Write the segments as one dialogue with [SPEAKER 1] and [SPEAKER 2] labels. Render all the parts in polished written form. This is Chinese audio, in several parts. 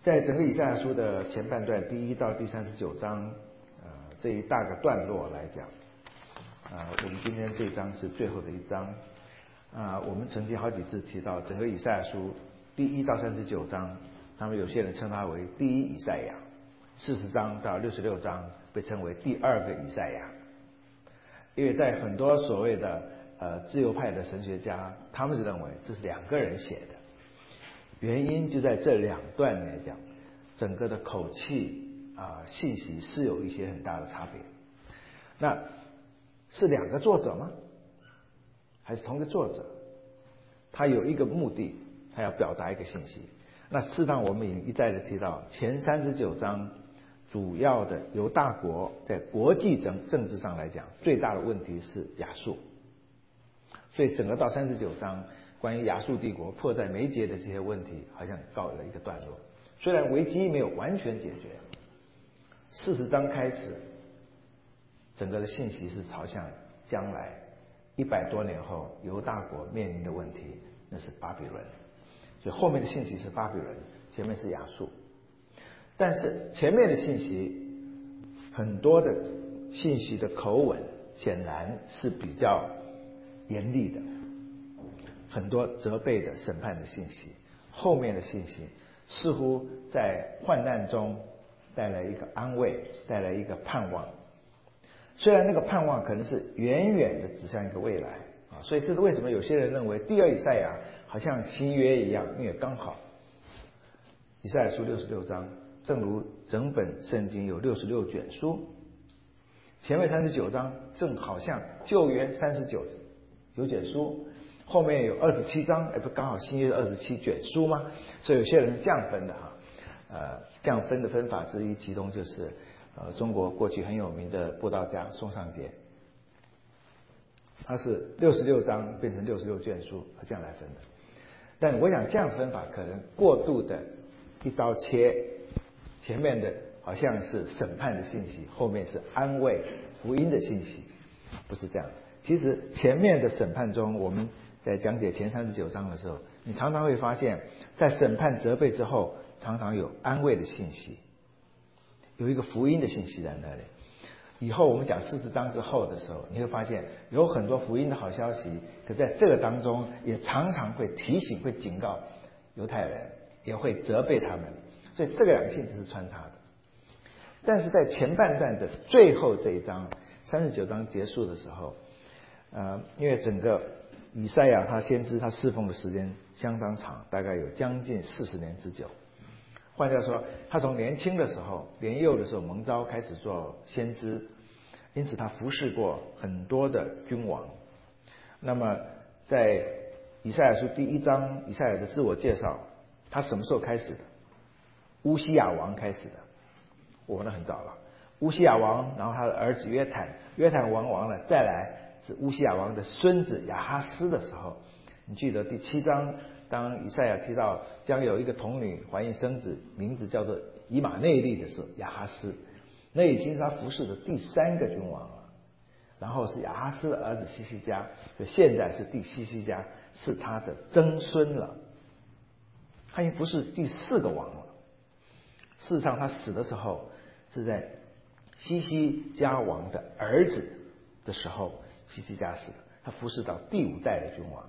[SPEAKER 1] 在整个以赛亚书的前半段第1到第39章，这一大个段落来讲，我们今天这一章是最后的一章。我们曾经好几次提到整个以赛亚书第1到39章，他们有些人称它为第一以赛亚，40章到66章被称为第二个以赛亚。因为在很多所谓的自由派的神学家，他们是认为这是2个人写的，原因就在这2段来讲，整个的口气信息是有一些很大的差别。那是2个作者吗？还是同一个作者？他有一个目的，他要表达一个信息。那事实上我们已经一再的提到，前39章主要的犹大国在国际政治上来讲，最大的问题是亚述。所以整个到39章，关于亚述帝国迫在眉睫的这些问题，好像告了一个段落。虽然危机没有完全解决，40章开始，整个的信息是朝向将来100多年后犹大国面临的问题，那是巴比伦。所以后面的信息是巴比伦，前面是亚述。但是前面的信息，很多的信息的口吻显然是比较严厉的，很多责备的审判的信息。后面的信息似乎在患难中带来一个安慰，带来一个盼望。虽然那个盼望可能是远远的指向一个未来所以这是为什么有些人认为第二以赛亚好像新约一样，因为刚好以赛亚书66章，正如整本圣经有66卷书，前面39章正好像旧约39卷书，后面有27章，不刚好新约27卷书吗？所以有些人这样分的这样分的分法之一，其中就是中国过去很有名的布道家宋尚节，他是66章变成66卷书，这样来分的。但我想这样分法可能过度的一刀切，前面的好像是审判的信息，后面是安慰福音的信息，不是这样。其实前面的审判中，我们在讲解前39章的时候，你常常会发现在审判责备之后，常常有安慰的信息，有一个福音的信息在那里。以后我们讲40章之后的时候，你会发现有很多福音的好消息，可在这个当中也常常会提醒、会警告犹太人，也会责备他们，所以这个2个性质是穿插的。但是在前半段的最后这一章39章结束的时候，因为整个以赛亚他先知他侍奉的时间相当长，大概有将近40年之久。换句话说，他从年轻的时候、年幼的时候蒙召开始做先知，因此他服侍过很多的君王。那么在以赛亚书第1章，以赛亚的自我介绍，他什么时候开始的？乌西雅王开始的，我们很早了。乌西雅王，然后他的儿子约坦王亡了，再来是乌西雅王的孙子亚哈斯的时候，你记得第7章，当以赛亚提到将有一个童女怀孕生子，名字叫做以马内利的时候，亚哈斯，那已经是他服侍的第3个君王了。然后是亚哈斯的儿子西西家，就现在是第西西家，是他的曾孙了。他已经服侍第4个王了。事实上他死的时候是在西西家王的儿子的时候，西西家死的，他服侍到第5代的君王。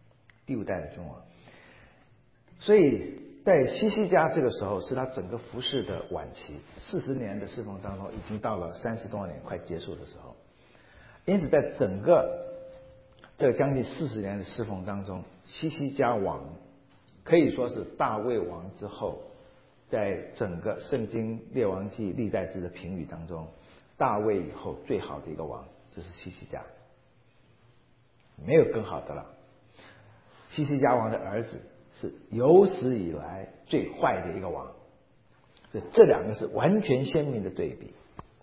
[SPEAKER 1] 所以在西西家这个时候是他整个服侍的晚期，40年的侍奉当中已经到了30多年快结束的时候。因此在整个这将近40年的侍奉当中，西西家王可以说是大卫王之后，在整个圣经列王记历代志的评语当中，大卫以后最好的一个王就是西西家，没有更好的了。西西家王的儿子是有史以来最坏的一个王，所以这2个是完全鲜明的对比。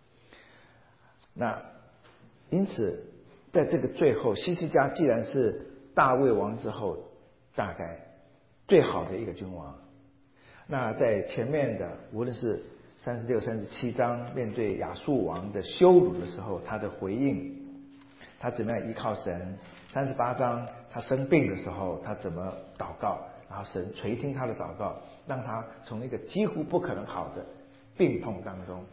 [SPEAKER 1] 那因此在这个最后，西西家既然是大卫王之后大概最好的一个君王，那在前面的无论是36、37章面对亚述王的羞辱的时候，他的回应，他怎么样依靠神；38章他生病的时候他怎么祷告， 然后神垂听他的祷告，让他从一个几乎不可能好的病痛当中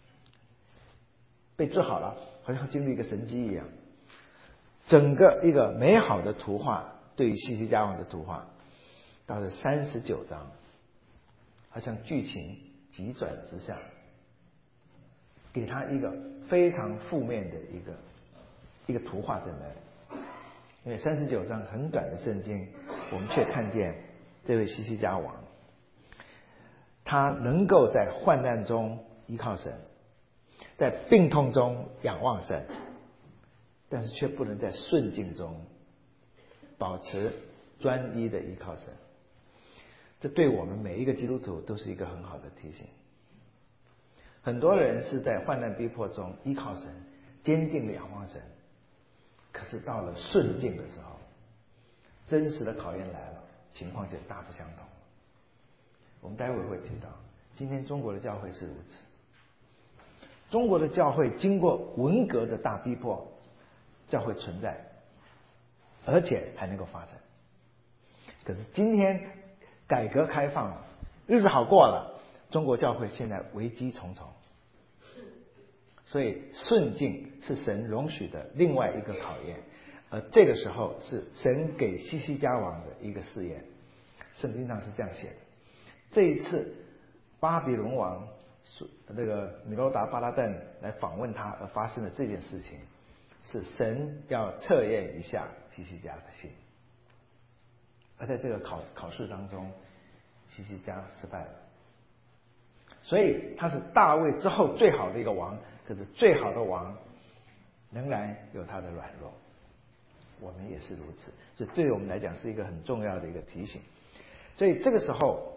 [SPEAKER 1] 被治好了，好像经历一个神迹一样。整个一个美好的图画，对于西西家王的图画，到了39章，好像剧情急转直下，给他一个非常负面的一个图画在那里。因为39章很短的圣经，我们却看见这位西西家王，他能够在患难中依靠神，在病痛中仰望神，但是却不能在顺境中保持专一的依靠神。这对我们每一个基督徒都是一个很好的提醒。很多人是在患难逼迫中依靠神，坚定的仰望神，可是到了顺境的时候，真实的考验来了，情况就大不相同。我们待会会提到，今天中国的教会是如此。中国的教会经过文革的大逼迫，教会存在，而且还能够发展。可是今天改革开放了，日子好过了，中国教会现在危机重重。所以顺境是神容许的另外一个考验，而这个时候是神给西西家王的一个试验。圣经上是这样写的：这一次巴比伦王那个米罗达巴拉旦来访问他而发生的这件事情，是神要测验一下西西家的心。而在这个考试当中，西西家失败了，所以他是大卫之后最好的一个王。可是最好的王仍然有他的软弱，我们也是如此。这对我们来讲是一个很重要的一个提醒。所以这个时候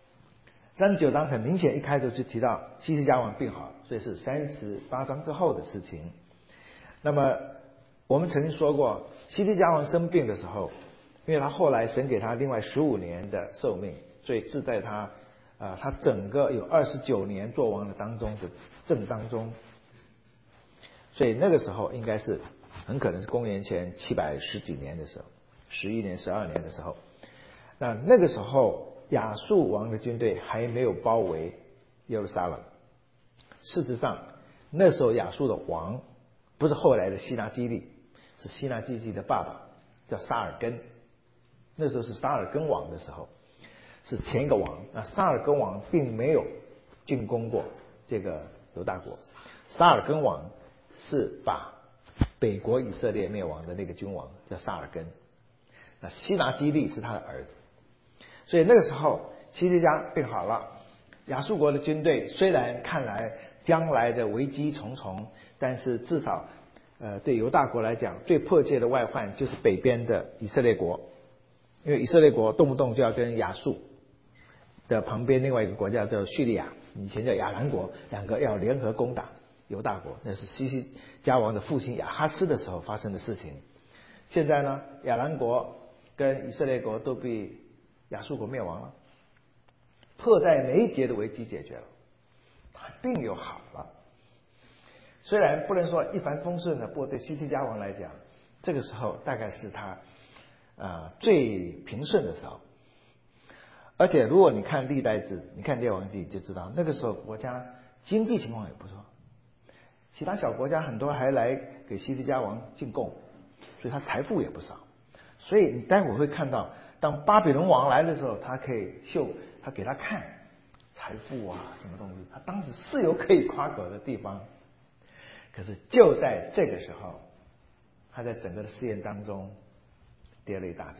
[SPEAKER 1] 39章很明显一开头就提到西西家王病好，所以是38章之后的事情。那么我们曾经说过，西西家王生病的时候，因为他后来神给他另外15年的寿命，所以是在他整个有29年做王的当中的正当中。所以那个时候应该是很可能是公元前710几年的时候，11年12年的时候。那个时候亚述王的军队还没有包围耶路撒冷。事实上那时候亚述的王不是后来的希拿基利，是希拿基利的爸爸叫沙尔根。那时候是沙尔根王的时候，是前一个王。那沙尔根王并没有进攻过这个犹大国。沙尔根王是把北国以色列灭亡的那个君王叫沙尔根，那希拿基利是他的儿子。所以那个时候西西家病好了，亚述国的军队虽然看来将来的危机重重，但是至少对犹大国来讲，最迫切的外患就是北边的以色列国，因为以色列国动不动就要跟亚述的旁边另外一个国家叫叙利亚，以前叫亚兰国，两个要联合攻打犹大国。那是西西家王的父亲亚哈斯的时候发生的事情。现在呢，亚兰国跟以色列国都被亚述国灭亡了，迫在眉睫的危机解决了，他病又好了。虽然不能说一帆风顺的，不过对西西家王来讲，这个时候大概是他最平顺的时候。而且如果你看历代志，你看列王记就知道，那个时候国家经济情况也不错，其他小国家很多还来给西西家王进贡，所以他财富也不少。所以你待会会看到，当巴比伦王来的时候，他可以他给他看财富啊什么东西，他当时是有可以夸口的地方。可是就在这个时候，他在整个的试验当中跌了一大跤。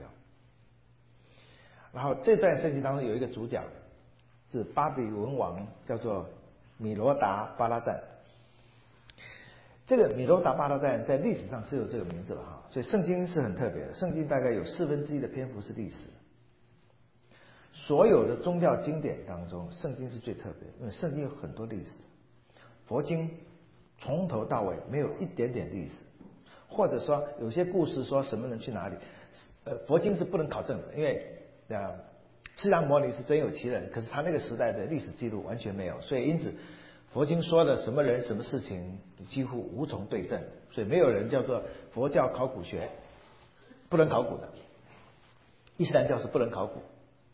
[SPEAKER 1] 然后这段圣经当中有一个主角是巴比伦王，叫做米罗达巴拉旦。这个米罗达巴拉旦在历史上是有这个名字了哈，所以圣经是很特别的。圣经大概有1/4的篇幅是历史。所有的宗教经典当中，圣经是最特别的，因为圣经有很多历史。佛经从头到尾没有一点点历史，或者说有些故事说什么人去哪里，佛经是不能考证的，因为释迦牟尼是真有其人，可是他那个时代的历史记录完全没有，所以因此佛经说的什么人什么事情几乎无从对证，所以没有人叫做佛教考古学，不能考古的。伊斯兰教是不能考古，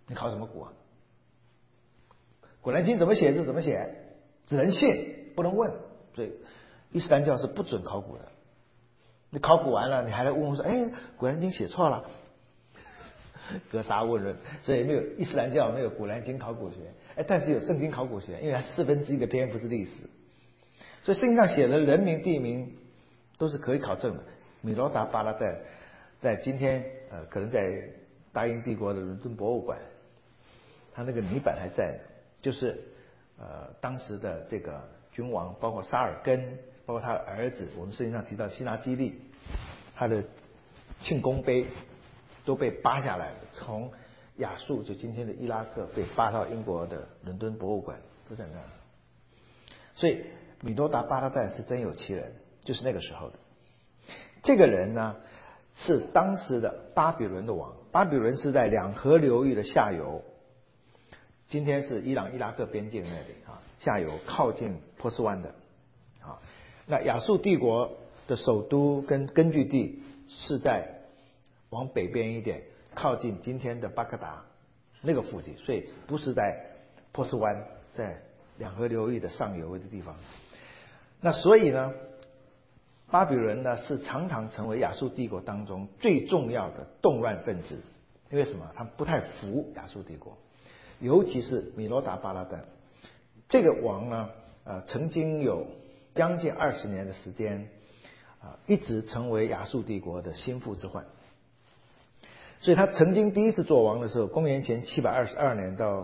[SPEAKER 1] 你考什么古啊？古兰经怎么写就怎么写，只能信不能问。所以伊斯兰教是不准考古的。你考古完了，你还来问我说，哎，古兰经写错了，格杀勿论。所以没有伊斯兰教没有古兰经考古学，但是有圣经考古学，因为它1/4的篇幅是历史，所以圣经上写的人名地名都是可以考证的。米罗达巴拉旦在今天可能在大英帝国的伦敦博物馆，它那个泥板还在，就是当时的这个君王，包括沙尔根，包括他的儿子，我们圣经上提到希拿基利，他的庆功碑都被扒下来了，从亚述就今天的伊拉克被扒到英国的伦敦博物馆，都在那儿。所以米多达巴拉旦是真有其人，就是那个时候的。这个人呢是当时的巴比伦的王，巴比伦是在两河流域的下游，今天是伊朗伊拉克边境那里啊，下游靠近波斯湾的啊。那亚述帝国的首都跟根据地是在往北边一点，靠近今天的巴格达那个附近，所以不是在波斯湾，在两河流域的上游的地方。那所以呢，巴比伦呢是常常成为亚述帝国当中最重要的动乱分子。因为什么？他们不太服亚述帝国，尤其是米罗达巴拉旦这个王呢，曾经有将近20年的时间，一直成为亚述帝国的心腹之患。所以他曾经第一次做王的时候，公元前722年到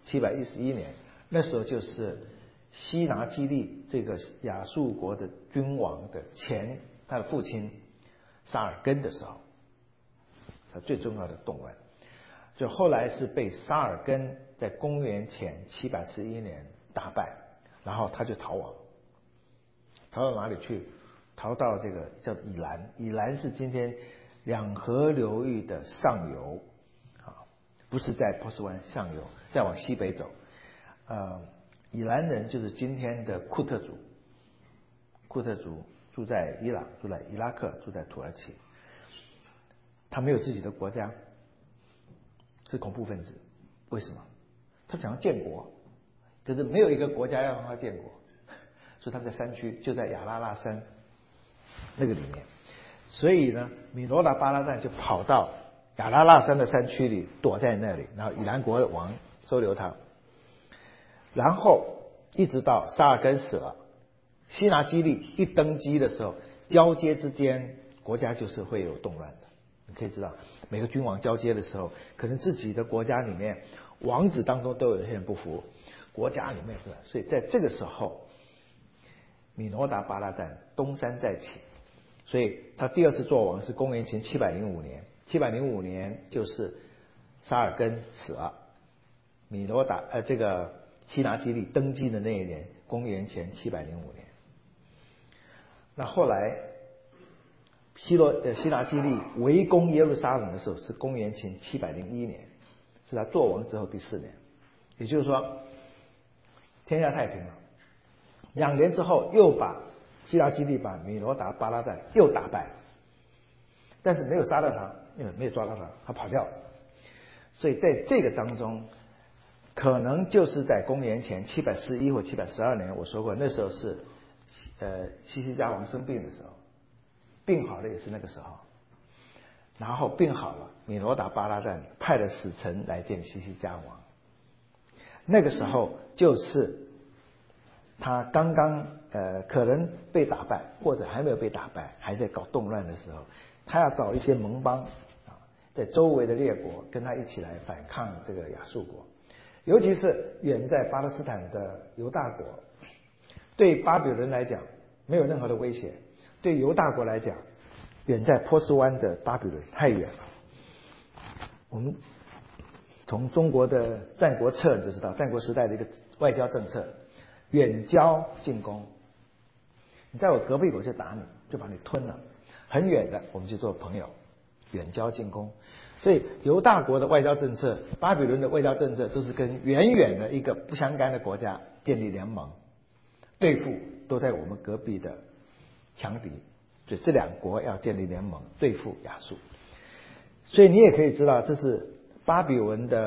[SPEAKER 1] 711年，那时候就是西拿基利这个亚述国的君王的他的父亲沙尔根的时候，他最重要的动乱。就后来是被沙尔根在公元前711年打败，然后他就逃亡，逃到哪里去？逃到这个叫以兰，以兰是今天两河流域的上游，不是在波斯湾上游，再往西北走。以兰人就是今天的库特族，库特族住在伊朗，住在伊拉克，住在土耳其，他没有自己的国家，是恐怖分子。为什么？他想要建国，可是没有一个国家要让他建国，所以他在山区，就在亚拉腊山那个里面。所以呢，米罗达巴拉旦就跑到亚拉腊山的山区里，躲在那里，然后以兰国的王收留他，然后一直到沙尔根死了，西拿基利一登基的时候，交接之间国家就是会有动乱的。你可以知道，每个君王交接的时候，可能自己的国家里面王子当中都有些人不服，国家里面是吧？所以在这个时候，米罗达巴拉旦东山再起。所以他第二次做王是公元前705年，705年就是沙尔根死了，米罗达这个西拿基利登基的那一年，公元前705年。那后来西拿基利围攻耶路撒冷的时候是公元前701年，是他做王之后第4年，也就是说天下太平了。2年之后又把西拿基利把米罗达巴拉旦又打败，但是没有杀到他，因为没有抓到他，他跑掉了。所以在这个当中，可能就是在公元前741或712年，我说过那时候是西西家王生病的时候，病好了也是那个时候，然后病好了，米罗达巴拉旦派了使臣来见西西家王，那个时候就是他刚刚可能被打败，或者还没有被打败，还在搞动乱的时候，他要找一些盟邦在周围的列国跟他一起来反抗这个亚述国，尤其是远在巴勒斯坦的犹大国，对巴比伦来讲没有任何的威胁，对犹大国来讲，远在波斯湾的巴比伦太远了。我们从中国的战国策你就知道，战国时代的一个外交政策，远交近攻。你在我隔壁我就打你，就把你吞了，很远的我们就做朋友，远交近攻。所以犹大国的外交政策，巴比伦的外交政策都是跟远远的一个不相干的国家建立联盟，对付都在我们隔壁的强敌，所以这2国要建立联盟对付亚述。所以你也可以知道，这是巴比伦的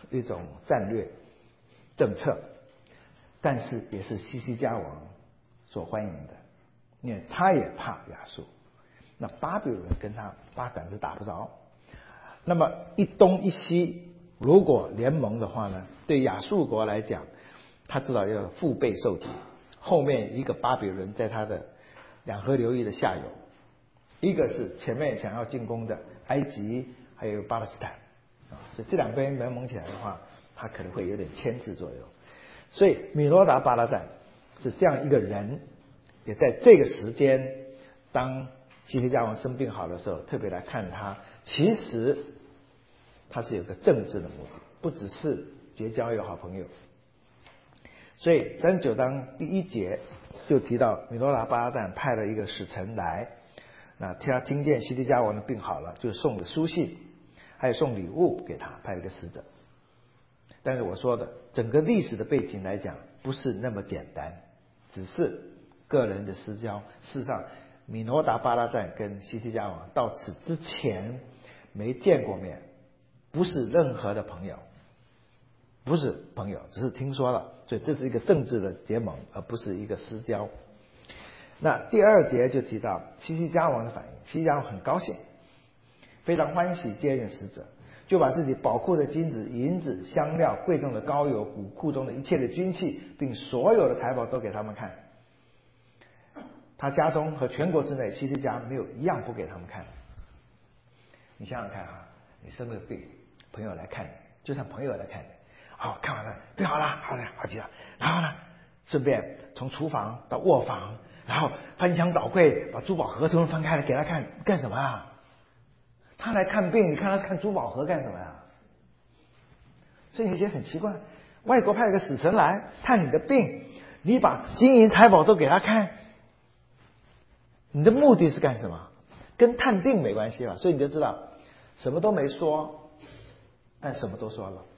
[SPEAKER 1] 一种战略政策，但是也是西西家王所欢迎的，因为他也怕亚述。那巴比伦跟他八竿子打不着，那么一东一西如果联盟的话呢，对亚述国来讲，他知道要腹背受敌，后面一个巴比伦在他的两河流域的下游，一个是前面想要进攻的埃及还有巴勒斯坦所以这两边联盟起来的话，他可能会有点牵制作用。所以米罗达巴拉赞是这样一个人，也在这个时间，当西西家王生病好的时候，特别来看他，其实他是有个政治的目的，不只是结交一个好朋友。所以39章第1节就提到米罗达巴拉赞派了一个使臣来，那他听见西西家王的病好了，就送了书信，还有送礼物给他，派了一个使者。但是我说的整个历史的背景来讲，不是那么简单，只是个人的私交。事实上，米罗达巴拉赞跟西西家王到此之前没见过面，不是任何的朋友，不是朋友，只是听说了，所以这是一个政治的结盟，而不是一个私交。那第2节就提到西西家王的反应，西西家王很高兴，非常欢喜接见使者，就把自己宝库的金子、银子、香料、贵重的膏油、谷库中的一切的军器，并所有的财宝都给他们看。他家中和全国之内，西西家没有一样不给他们看。你想想看你生了病，朋友来看你，就像朋友来看你，看完了，病好了，好了，好极了，然后呢，顺便从厨房到卧房，然后翻箱倒柜，把珠宝盒全部翻开来给他看，干什么啊？他来看病，你看他看珠宝盒干什么呀？所以你觉得很奇怪，外国派了个使臣来探你的病，你把金银财宝都给他看，你的目的是干什么？跟探病没关系吧？所以你就知道，什么都没说，但什么都说了，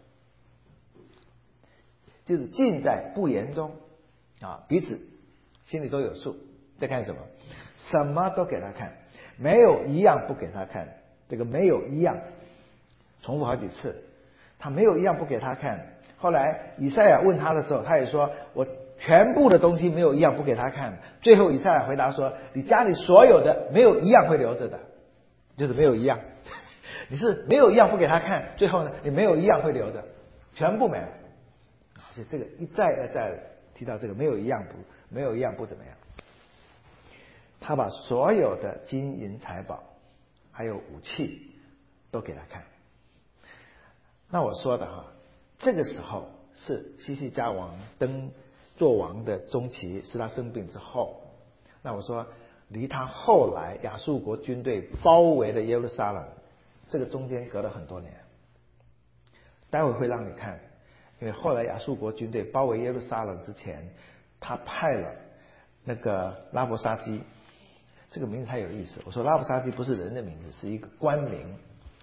[SPEAKER 1] 就是尽在不言中彼此心里都有数，在看什么？什么都给他看，没有一样不给他看。这个没有一样重复好几次，他没有一样不给他看。后来以赛亚问他的时候，他也说我全部的东西没有一样不给他看。最后以赛亚回答说，你家里所有的没有一样会留着的，就是没有一样你是没有一样不给他看，最后呢你没有一样会留着，全部没了。所以这个一再而再提到这个没有一样不怎么样。他把所有的金银财宝还有武器都给他看。那我说的这个时候是西西家王做王的中期，是他生病之后。那我说离他后来亚述国军队包围了耶路撒冷，这个中间隔了很多年。待会会让你看，因为后来亚述国军队包围耶路撒冷之前，他派了那个拉伯沙基，这个名字太有意思。我说拉伯沙基不是人的名字，是一个官名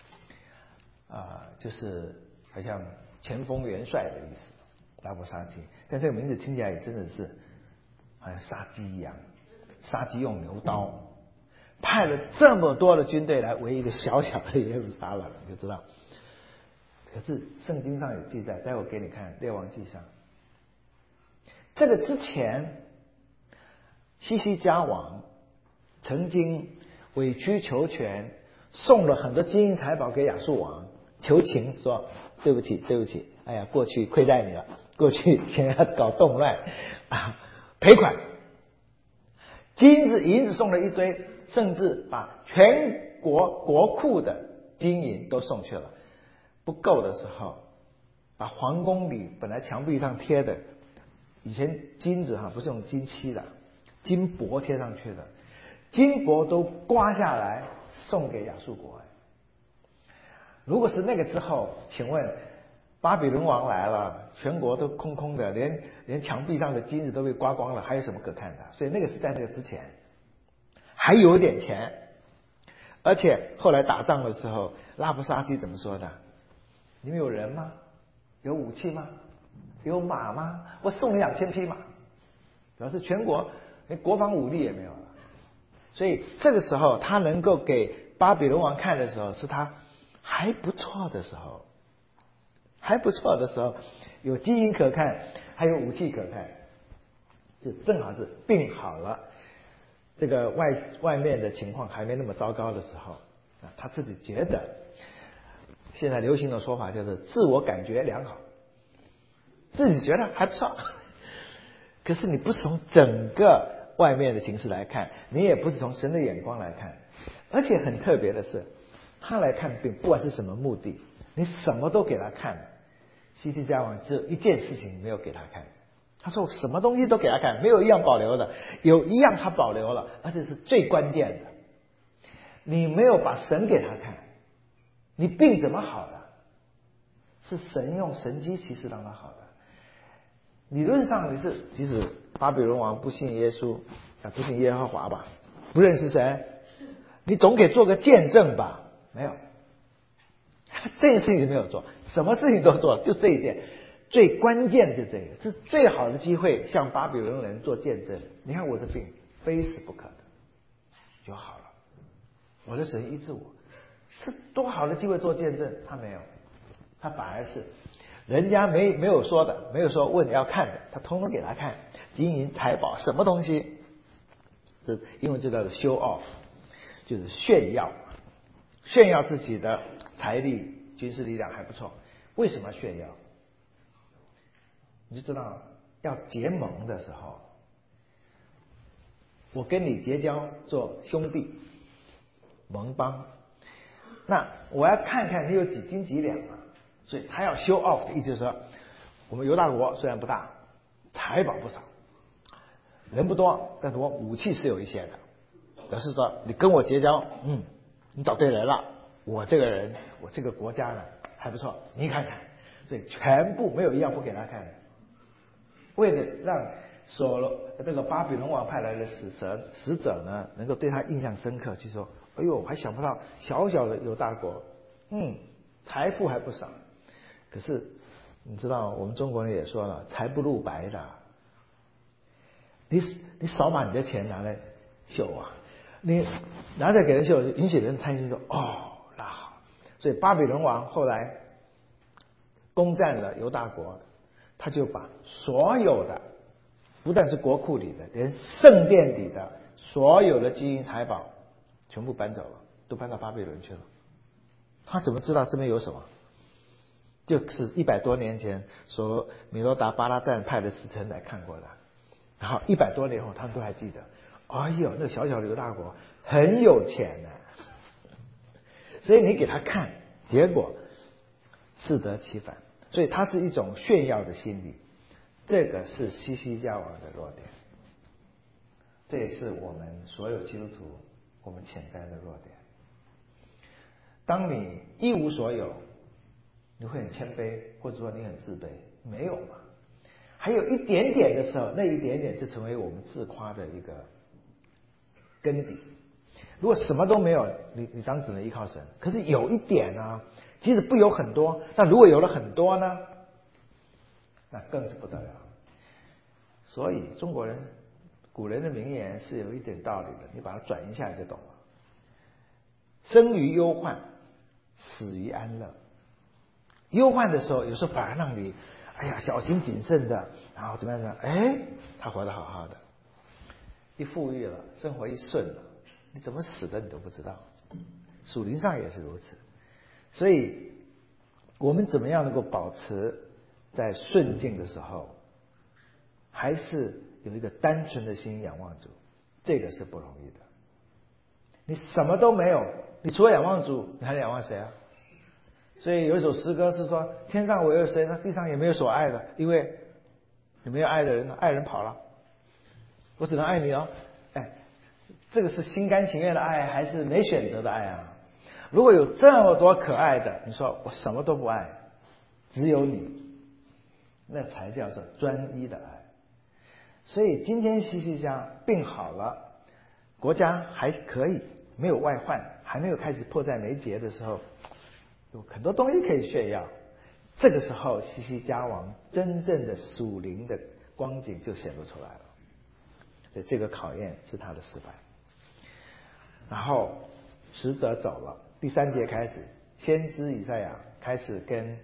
[SPEAKER 1] 就是好像前锋元帅的意思，拉伯沙基。但这个名字听起来也真的是好像杀鸡一样，杀鸡用牛刀，派了这么多的军队来围一个小小的耶路撒冷，你就知道。可是圣经上有记载，待会给你看列王记上，这个之前西西家王曾经委曲求全，送了很多金银财宝给亚述王，求情说对不起，哎呀，过去亏待你了，过去想要搞动乱赔款，金子银子送了一堆，甚至把全国国库的金银都送去了。不够的时候，把皇宫里本来墙壁上贴的，以前金子不是用金漆的，金箔贴上去的，金箔都刮下来送给亚述国。如果是那个之后，请问巴比伦王来了，全国都空空的，连墙壁上的金子都被刮光了，还有什么可看的？所以那个是在那个之前还有点钱。而且后来打仗的时候，拉伯沙基怎么说的？你们有人吗？有武器吗？有马吗？我送你2000匹马，表示全国连国防武力也没有了。所以这个时候他能够给巴比伦王看的时候，是他还不错的时候。 还不错的时候，有基因可看，还有武器可看，就正好是病好了，这个外面的情况还没那么糟糕的时候啊，他自己觉得，现在流行的说法就是自我感觉良好，自己觉得还不错。可是你不是从整个外面的形势来看，你也不是从神的眼光来看，而且很特别的是，他来看病不管是什么目的，你什么都给他看。西西家王只有一件事情没有给他看，他说我什么东西都给他看，没有一样保留的，有一样他保留了，而且是最关键的。你没有把神给他看，你病怎么好的？是神用神机骑士让他好的。理论上你是，即使巴比伦王不信耶稣，不信耶和华吧，不认识神，你总给做个见证吧？没有，这件事情没有做，什么事情都做，就这一点，最关键是这个，这是最好的机会向巴比伦人做见证。你看我的病非死不可的，就好了，我的神医治我，是多好的机会做见证，他没有，他反而是。人家没有说的，没有说问要看的，他通通给他看，金银财宝什么东西，这英文就叫做 show off， 就是炫耀，炫耀自己的财力、军事力量还不错。为什么炫耀？你就知道，要结盟的时候，我跟你结交做兄弟盟邦，那我要看看你有几斤几两啊。所以他要 show off 的意思就是说，我们犹大国虽然不大，财宝不少，人不多，但是我武器是有一些的，表示说你跟我结交，你找对人了，我这个人，我这个国家呢还不错，你看看，所以全部没有一样不给他看的，为了让这个巴比伦王派来的使者呢，能够对他印象深刻，就说，哎呦，还想不到小小的犹大国，财富还不少。可是你知道，我们中国人也说了，财不露白的。你少把你的钱拿来秀啊！你拿着给人秀，引起人贪心，说哦，那好。所以巴比伦王后来攻占了犹大国，他就把所有的，不但是国库里的，连圣殿里的所有的金银财宝全部搬走了，都搬到巴比伦去了。他怎么知道这边有什么？就是100多年前米罗达巴拉旦派的使臣来看过的，然后100多年后他们都还记得，哎呦，那个小小的犹大国很有钱呢，所以你给他看，结果适得其反，所以它是一种炫耀的心理，这个是西西家王的弱点，这也是我们所有基督徒我们潜在的弱点。当你一无所有，你会很谦卑，或者说你很自卑，没有嘛？还有一点点的时候，那一点点就成为我们自夸的一个根底。如果什么都没有，你当然只能依靠神。可是有一点呢，即使不有很多，那如果有了很多呢，那更是不得了。所以中国人古人的名言是有一点道理的，你把它转一下就懂了。生于忧患，死于安乐。忧患的时候，有时候反而让你，哎呀，小心谨慎的，然后怎么样呢？他活得好好的，一富裕了，生活一顺了，你怎么死的你都不知道。属灵上也是如此，所以我们怎么样能够保持在顺境的时候，还是有一个单纯的心仰望主，这个是不容易的。你什么都没有，你除了仰望主，你还仰望谁啊？所以有一首诗歌是说，天上我有谁呢？地上也没有所爱的，因为你没有爱的人，爱人跑了，我只能爱你哦。这个是心甘情愿的爱，还是没选择的爱啊？如果有这么多可爱的，你说我什么都不爱，只有你，那才叫做专一的爱。所以今天西西家病好了，国家还可以，没有外患，还没有开始迫在眉睫的时候，有很多东西可以炫耀。这个时候西西家王真正的属灵的光景就显露出来了，所以这个考验是他的失败。然后使者走了，第3节开始，先知以赛亚开始跟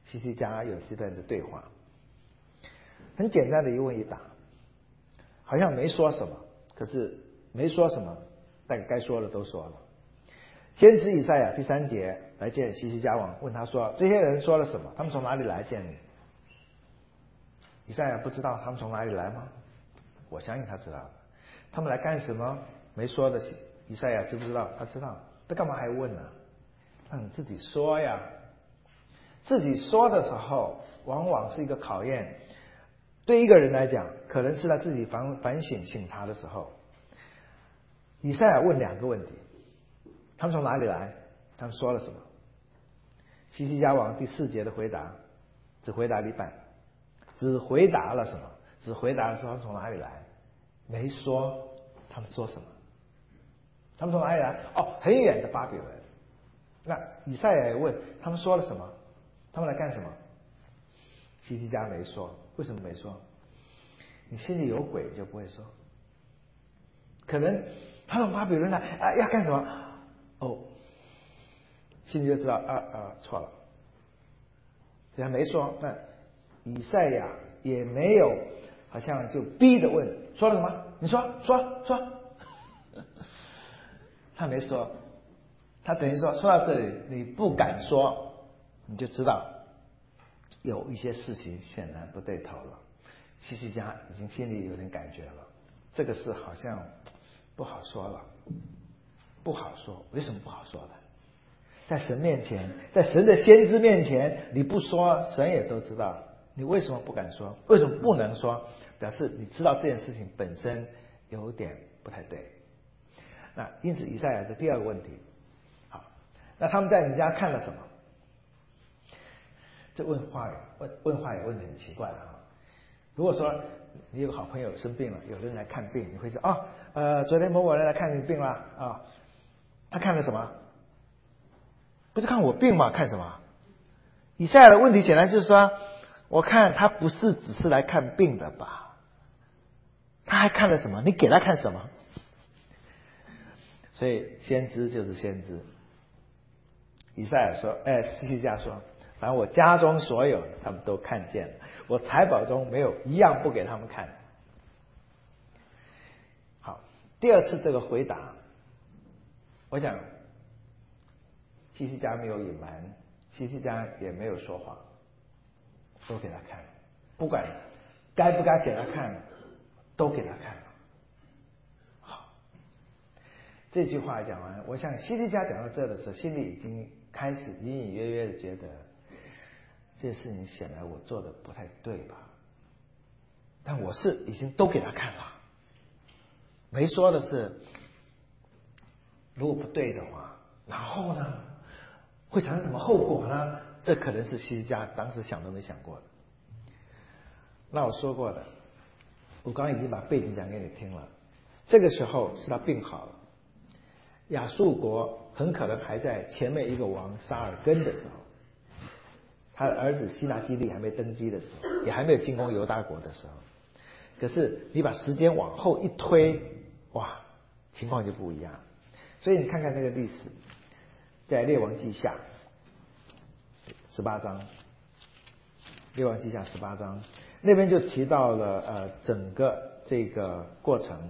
[SPEAKER 1] 希西家有这段的对话，很简单的一问一答，好像没说什么，可是没说什么，但该说的都说了。先知以赛亚第3节来见希西家王，问他说：这些人说了什么？他们从哪里来见你？以赛亚不知道他们从哪里来吗？我相信他知道的。他们来干什么？没说的以赛亚知不知道？他知道。他干嘛还问呢？让你自己说呀。自己说的时候，往往是一个考验。对一个人来讲，可能是他自己反省醒察的时候。以赛亚问2个问题：他们从哪里来？他们说了什么？希西家王第4节的回答只回答了一半，只回答了什么？只回答了说他们从哪里来，没说他们说什么。他们从哪里来？很远的巴比伦。那以赛亚也问他们说了什么？他们来干什么？希西家没说。为什么没说？你心里有鬼就不会说。可能他从巴比伦来要干什么？心里就知道错了。虽然没说，那以赛亚也没有好像就逼着问说了什么？你说。他没说，他等于说到这里你不敢说，你就知道有一些事情显然不对头了。希西家已经心里有点感觉了，这个事好像不好说了。不好说，为什么不好说呢？在神面前，在神的先知面前，你不说，神也都知道。你为什么不敢说？为什么不能说？表示你知道这件事情本身有点不太对。那因此以赛亚的第2个问题，好，那他们在你家看了什么？这问话也问得很奇怪啊。如果说你有个好朋友生病了，有人来看病，你会说昨天某某人来看你病了他看了什么？不是看我病吗？看什么？以赛亚的问题显然就是说，我看他不是只是来看病的吧？他还看了什么？你给他看什么？所以先知就是先知。以赛亚说，希西家说，反正我家中所有的他们都看见了，我财宝中没有一样不给他们看。好，第2次这个回答，我想希西家没有隐瞒，希西家也没有说谎，都给他看，不管该不该给他看，都给他看了。好，这句话讲完，我想希西家讲到这的时候，心里已经开始隐隐约约的觉得，这事情显然我做的不太对吧？但我是已经都给他看了，没说的是，如果不对的话，然后呢？会产生什么后果呢？这可能是希西家当时想都没想过的。那我说过的，我刚刚已经把背景讲给你听了。这个时候是他病好了，亚述国很可能还在前面一个王沙尔根的时候，他的儿子西拿基立还没登基的时候，也还没有进攻犹大国的时候。可是你把时间往后一推，哇，情况就不一样。所以你看看那个历史，在列王记下18章，列王记下18章那边就提到了整个这个过程。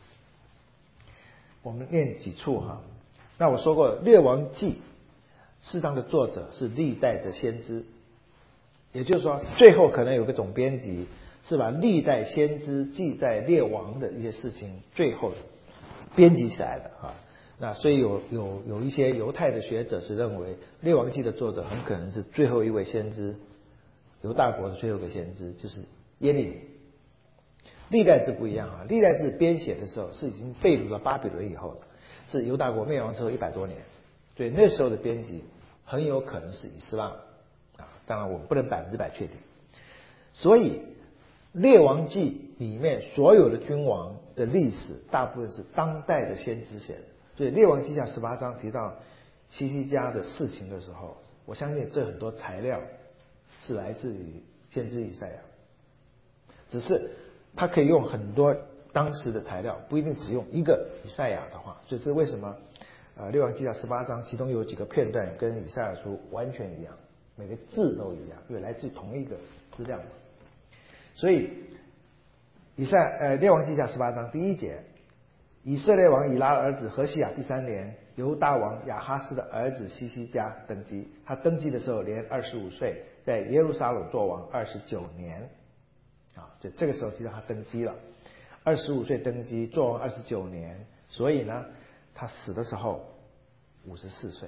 [SPEAKER 1] 我们念几处哈。那我说过，列王记适当的作者是历代的先知，也就是说，最后可能有个总编辑是把历代先知记在列王的一些事情最后编辑起来的啊。那所以有一些犹太的学者是认为，列王记的作者很可能是最后一位先知，犹大国的最后一个先知就是耶利米。历代志不一样啊，历代志编写的时候是已经被掳到巴比伦以后的，是犹大国灭亡之后100多年，所以那时候的编辑很有可能是以斯拉啊，当然我们不能100%确定。所以列王记里面所有的君王的历史大部分是当代的先知写的，所以列王记下18章提到希西家的事情的时候，我相信这很多材料是来自于先知以赛亚，只是他可以用很多当时的材料，不一定只用一个以赛亚的话，所以这是为什么列王记下18章其中有几个片段跟以赛亚书完全一样。 每个字都一样，因为来自同一个资料嘛。所以列王记下18章第1节，以色列王以拉的儿子何西亚第3年，犹大王亚哈斯的儿子西西家登基。他登基的时候年25岁，在耶路撒冷做王29年。就这个时候其实他登基了，25岁登基，做王29年，所以呢，他死的时候54岁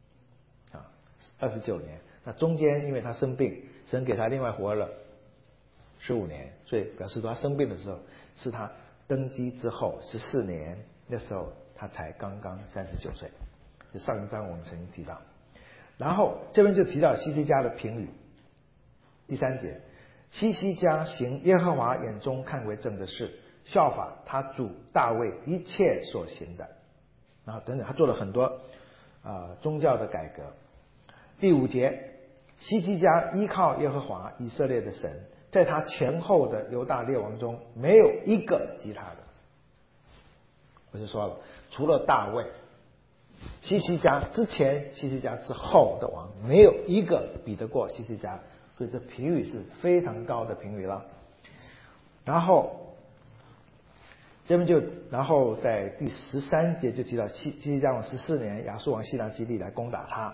[SPEAKER 1] ，29年。那中间因为他生病，神给他另外活了15年，所以表示说他生病的时候是他登基之后14年，那时候他才刚刚39岁。就上一章我们曾经提到，然后这边就提到西西家的评语，第3节，西西家行耶和华眼中看为正的事，效法他主大卫一切所行的，然后等等，他做了很多宗教的改革。第5节，西西家依靠耶和华以色列的神，在他前后的犹大列王中没有一个及他的。我就说了，除了大卫，西西家之前、西西家之后的王，没有一个比得过西西家，所以这评语是非常高的评语了。然后这边然后在第13节就提到西西家王14年，亚述王西拿基立来攻打他。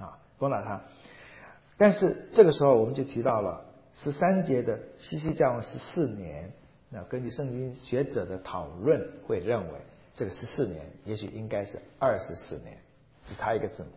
[SPEAKER 1] 但是这个时候我们就提到了13节的西西家王14年，那根据圣经学者的讨论会认为这个14年也许应该是24年，只差一个字母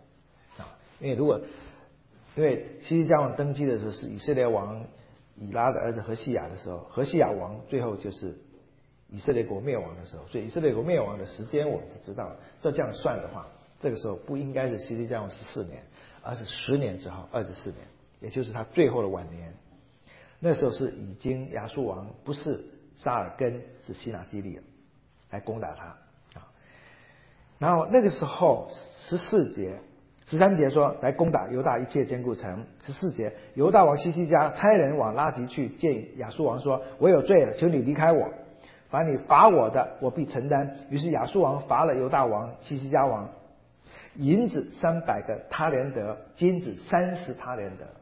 [SPEAKER 1] 因为西西家王登基的时候是以色列王以拉的儿子何西亚的时候，何西亚王最后就是以色列国灭亡的时候，所以以色列国灭亡的时间我们是知道的。照这样算的话，这个时候不应该是西西家王14年，而是10年之后24年，也就是他最后的晚年。那时候是已经亚述王不是沙尔根，是西拿基立来攻打他。然后那个时候13节说来攻打犹大一切坚固城。14节，犹大王西西家差人往拉吉去见亚述王说，我有罪了，求你离开我，凡你罚我的，我必承担。于是亚述王罚了犹大王西西家王银子300个他连得，金子30他连得。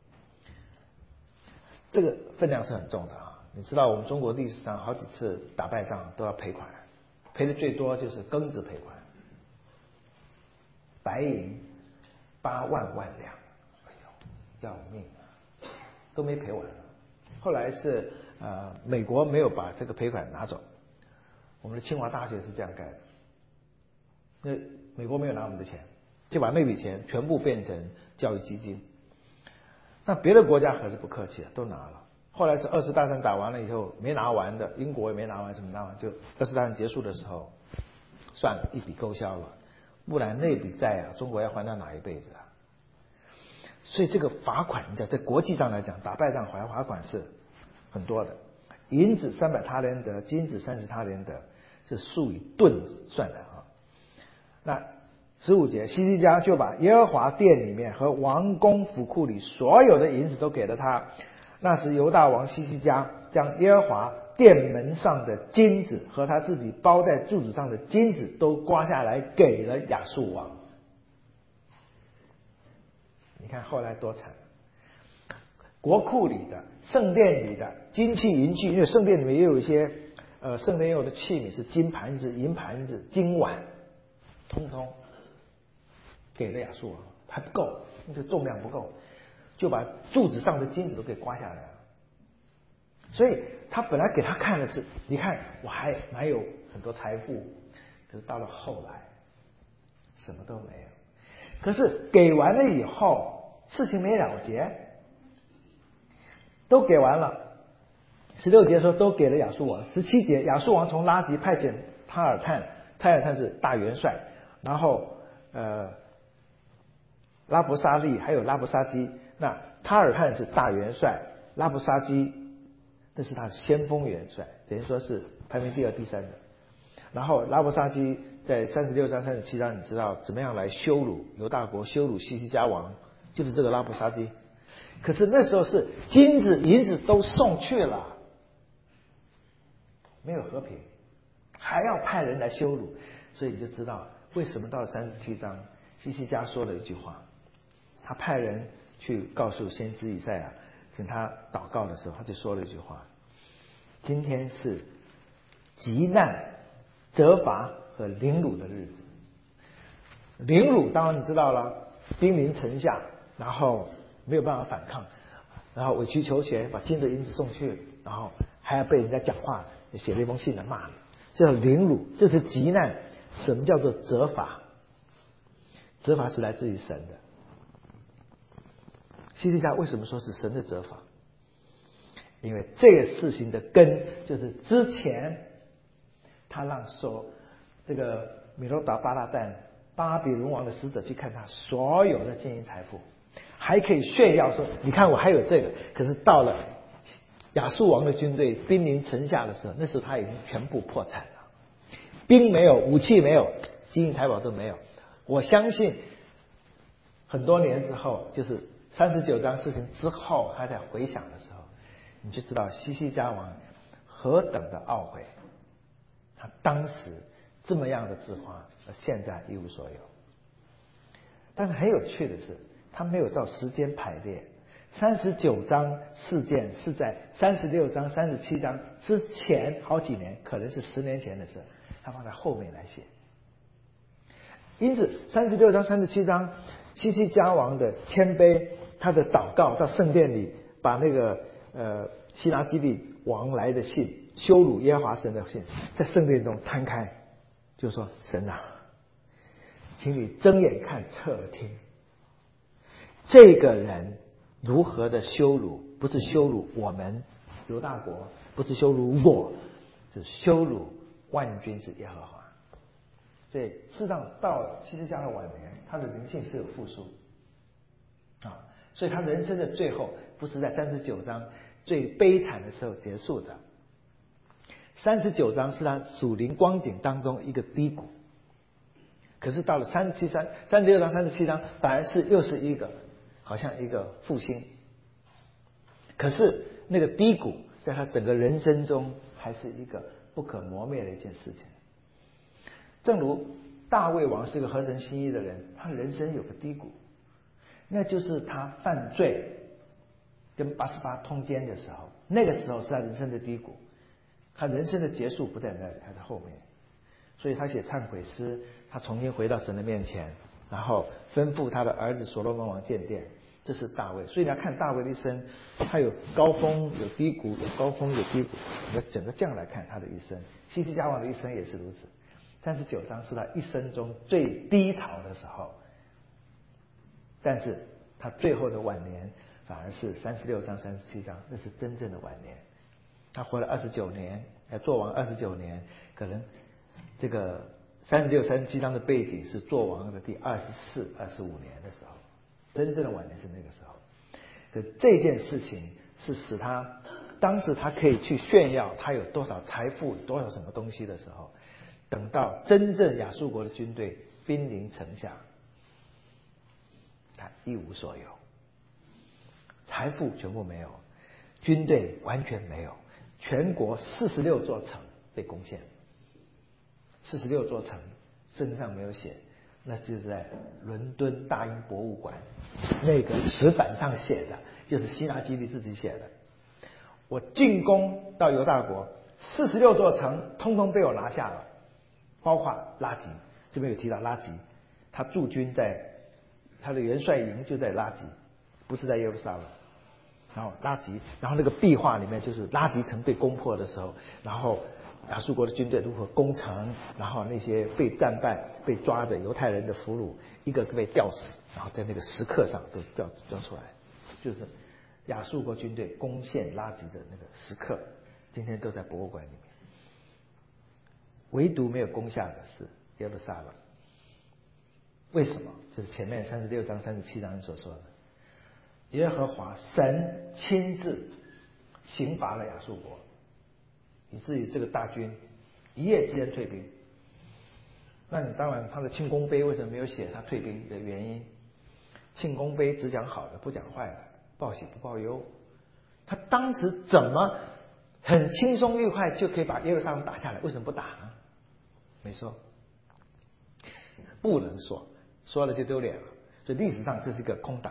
[SPEAKER 1] 这个分量是很重的你知道我们中国历史上好几次打败仗都要赔款，赔的最多就是庚子赔款，白银8万两，哎呦，要命都没赔完。后来是美国没有把这个赔款拿走，我们的清华大学是这样盖的，那美国没有拿我们的钱，就把那笔钱全部变成教育基金。那别的国家可是不客气都拿了。后来是二次大战打完了以后没拿完的，英国也没拿完，什么拿完，就二次大战结束的时候算了一笔勾销了，不然那笔债中国要还到哪一辈子所以这个罚款你知道在国际上来讲，打败仗还罚款是很多的，银子300他连得，金子30他连得，这数以吨算的那15节，西西家就把耶和华殿里面和王宫府库里所有的银子都给了他。那时犹大王西西家将耶和华殿门上的金子和他自己包在柱子上的金子都刮下来给了亚述王。你看后来多惨，国库里的、圣殿里的金器银器，因为圣殿里面也有一些圣殿用的器皿是金盘子、银盘子、金碗，通通给了亚述王，还不够，这重量不够，就把柱子上的金子都给刮下来了。所以他本来给他看的是，你看我还有很多财富，可是到了后来什么都没有。可是给完了以后事情没了结，都给完了。16节说都给了亚述王。17节，亚述王从拉吉派遣他尔探是大元帅，然后拉伯沙利还有拉伯沙基，那他尔探是大元帅，拉伯沙基那是他的先锋元帅，等于说是排名第2、第3的。然后拉伯沙基在36章、37章，你知道怎么样来羞辱犹大国、羞辱西西家王，就是这个拉伯沙基。可是那时候是金子、银子都送去了，没有和平，还要派人来羞辱，所以你就知道为什么到了37章，西西家说了一句话，他派人去告诉先知以赛亚，请他祷告的时候，他就说了一句话：今天是极难、责罚和凌辱的日子。凌辱当然你知道了，兵临城下，然后没有办法反抗，然后委曲求全，把金的银子送去，然后还要被人家讲话，写了一封信来骂你，这叫凌辱，这是极难。什么叫做责罚？责罚是来自于神的。希西家为什么说是神的责罚？因为这个事情的根就是之前他让说这个米罗达巴拉旦巴比伦王的使者去看他所有的金银财富，还可以炫耀说你看我还有这个。可是到了亚述王的军队兵临城下的时候，那时候他已经全部破产了，兵没有，武器没有，金银财宝都没有。我相信很多年之后，就是39章事情之后，他在回想的时候，你就知道希西家王何等的懊悔，他当时这么样的自夸，而现在一无所有。但是很有趣的是，他没有照时间排列，39章事件是在36章、37章之前好几年，可能是10年前的事，他放在后面来写。因此36章、37章，希西家王的谦卑，他的祷告，到圣殿里把那个希拿基利王来的信，羞辱耶和华神的信，在圣殿中摊开，就说神啊，请你睁眼看，侧耳听，这个人如何的羞辱，不是羞辱我们犹大国，不是羞辱我，是羞辱万军之耶和华。所以事实上到希西家的晚年，他的灵性是有复苏啊，所以他人生的最后不是在39章最悲惨的时候结束的。39章是他属灵光景当中一个低谷，可是到了36章、37章，反而是又是一个好像一个复兴。可是那个低谷在他整个人生中还是一个不可磨灭的一件事情。正如大卫王是个合神心意的人，他人生有个低谷，那就是他犯罪跟88通奸的时候，那个时候是他人生的低谷。他人生的结束不在那里，他在后面，所以他写忏悔诗，他重新回到神的面前，然后吩咐他的儿子所罗门王建殿。这是大卫。所以你要看大卫的一生，他有高峰有低谷，有高峰有低谷，你要整个这样来看他的一生。希西家王的一生也是如此。39章是他一生中最低潮的时候，但是他最后的晚年反而是36章、37章，那是真正的晚年。他活了29年，做王29年，可能这个36、37章的背景是做王的第24、25年的时候，真正的晚年是那个时候。可这件事情是使他当时他可以去炫耀他有多少财富、多少什么东西的时候，等到真正亚述国的军队兵临城下，他一无所有，财富全部没有，军队完全没有，全国46座城被攻陷，46座城圣经上没有写，那就是在伦敦大英博物馆那个石板上写的，就是希拿基利自己写的。我进攻到犹大国，46座城通通被我拿下了，包括拉吉。这边有提到拉吉，他驻军在他的元帅营就在拉吉，不是在耶路撒冷。然后拉吉，然后那个壁画里面就是拉吉城被攻破的时候，然后亚述国的军队如何攻城，然后那些被战败、被抓的犹太人的俘虏，一个个被吊死，然后在那个石刻上都吊出来，就是亚述国军队攻陷拉吉的那个石刻，今天都在博物馆里面。唯独没有攻下的是耶路撒冷。为什么？就是前面36章、37章所说的，耶和华神亲自刑罚了亚述国，以至于这个大军一夜之间退兵。那你当然他的庆功碑为什么没有写他退兵的原因？庆功碑只讲好的不讲坏的，报喜不报忧。他当时怎么很轻松愉快就可以把耶路撒冷打下来？为什么不打呢？没说，不能说，说了就丢脸了。所以历史上这是一个空档。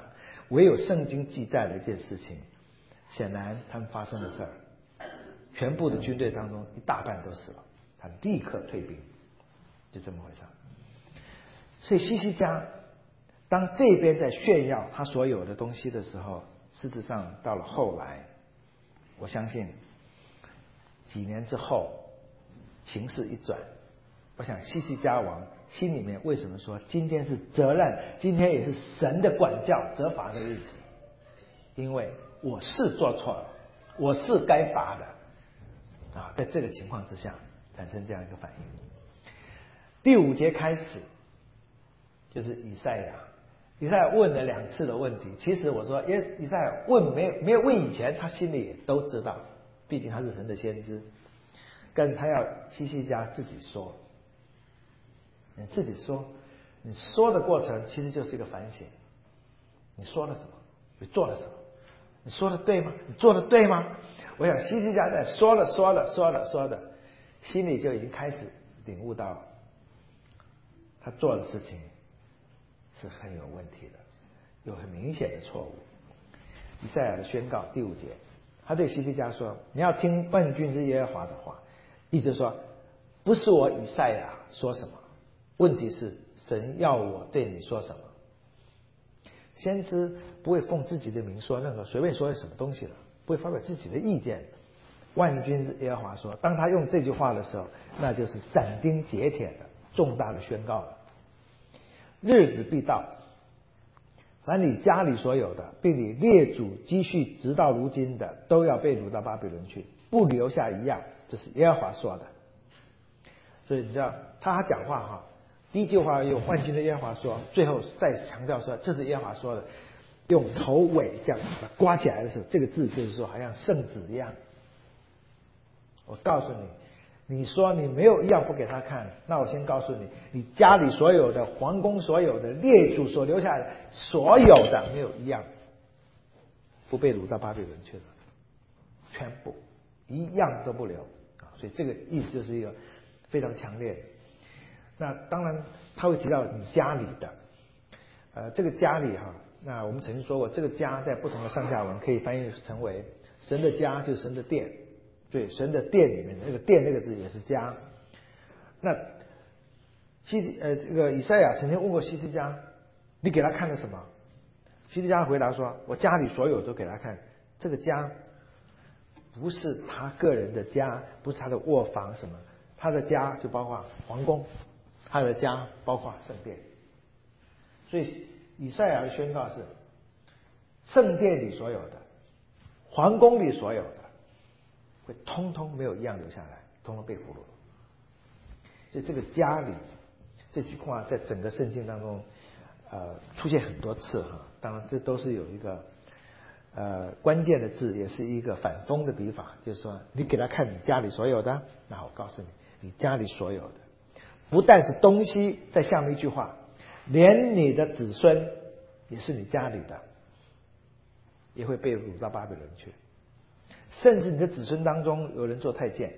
[SPEAKER 1] 唯有圣经记载的一件事情，显然他们发生的事儿，全部的军队当中一大半都死了，他立刻退兵，就这么回事。所以西西家当这边在炫耀他所有的东西的时候，事实上到了后来，我相信几年之后情势一转，我想西西家王心里面为什么说今天是责任，今天也是神的管教责罚的日子，因为我是做错了，我是该罚的啊，在这个情况之下产生这样一个反应。第5节开始就是以赛亚问了2次的问题。其实我说以赛亚问没有问以前，他心里也都知道，毕竟他是神的先知，但他要西西家自己说，你自己说，你说的过程其实就是一个反省，你说了什么，你做了什么，你说的对吗？你做的对吗？我想西西家在说的，心里就已经开始领悟到他做的事情是很有问题的，有很明显的错误。以赛亚的宣告第5节，他对西西家说，你要听万军之耶和华的话，意思说不是我以赛亚说什么，问题是神要我对你说什么。先知不会奉自己的名说任何随便说什么东西了，不会发表自己的意见。万军之耶和华说，当他用这句话的时候，那就是斩钉截铁的重大的宣告了。日子必到，凡你家里所有的，并你列祖积蓄直到如今的，都要被掳到巴比伦去，不留下一样。这是耶和华说的。所以你知道他讲话哈，第一句话用万军的耶和华说，最后再强调说这是耶和华说的，用头尾这样刮起来的时候，这个字就是说好像圣旨一样。我告诉你，你说你没有一样不给他看，那我先告诉你，你家里所有的、皇宫所有的、列祖所留下来的所有的，没有一样不被掳到巴比伦去了，全部一样都不留啊！所以这个意思就是一个非常强烈的。那当然他会提到你家里的，这个家里哈，那我们曾经说过，这个家在不同的上下文可以翻译成为神的家，就是神的殿。对，神的殿里面那个殿那个字也是家。那这个以赛亚曾经问过西西家，你给他看了什么？西西家回答说，我家里所有都给他看。这个家不是他个人的家，不是他的卧房什么，他的家就包括皇宫，他的家包括圣殿。所以以赛亚的宣告是，圣殿里所有的，皇宫里所有的，会通通没有一样留下来，通通被俘虏。所以这个家里这句话在整个圣经当中出现很多次哈，当然这都是有一个关键的字，也是一个反讽的笔法，就是说你给他看你家里所有的，那我告诉你，你家里所有的不但是东西，在下面一句话，连你的子孙也是你家里的，也会被掳到巴比伦去。甚至你的子孙当中有人做太监，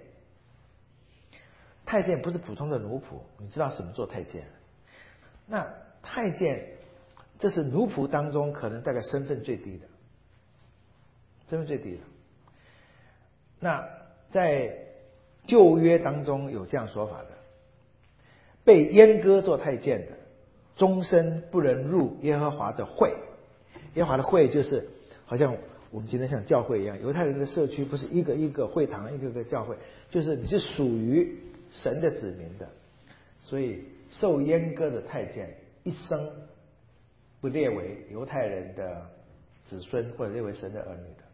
[SPEAKER 1] 太监不是普通的奴仆，你知道什么做太监？那太监这是奴仆当中可能大概身份最低的，身份最低的。那在旧约当中有这样说法的，被阉割做太监的，终身不能入耶和华的会。耶和华的会就是好像我们今天像教会一样，犹太人的社区不是一个一个会堂，一个一个教会，就是你是属于神的子民的，所以受阉割的太监一生不列为犹太人的子孙或者列为神的儿女的。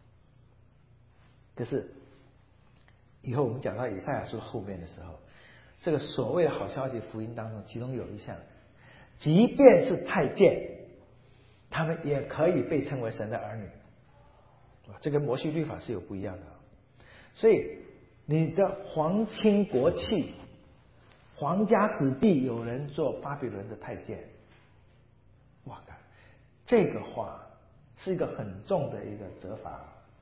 [SPEAKER 1] 可是以后我们讲到以赛亚书后面的时候，这个所谓的好消息福音当中，其中有一项，即便是太监，他们也可以被称为神的儿女。这跟摩西律法是有不一样的。所以你的皇亲国戚、皇家子弟有人做巴比伦的太监，哇靠，这个话是一个很重的一个责罚。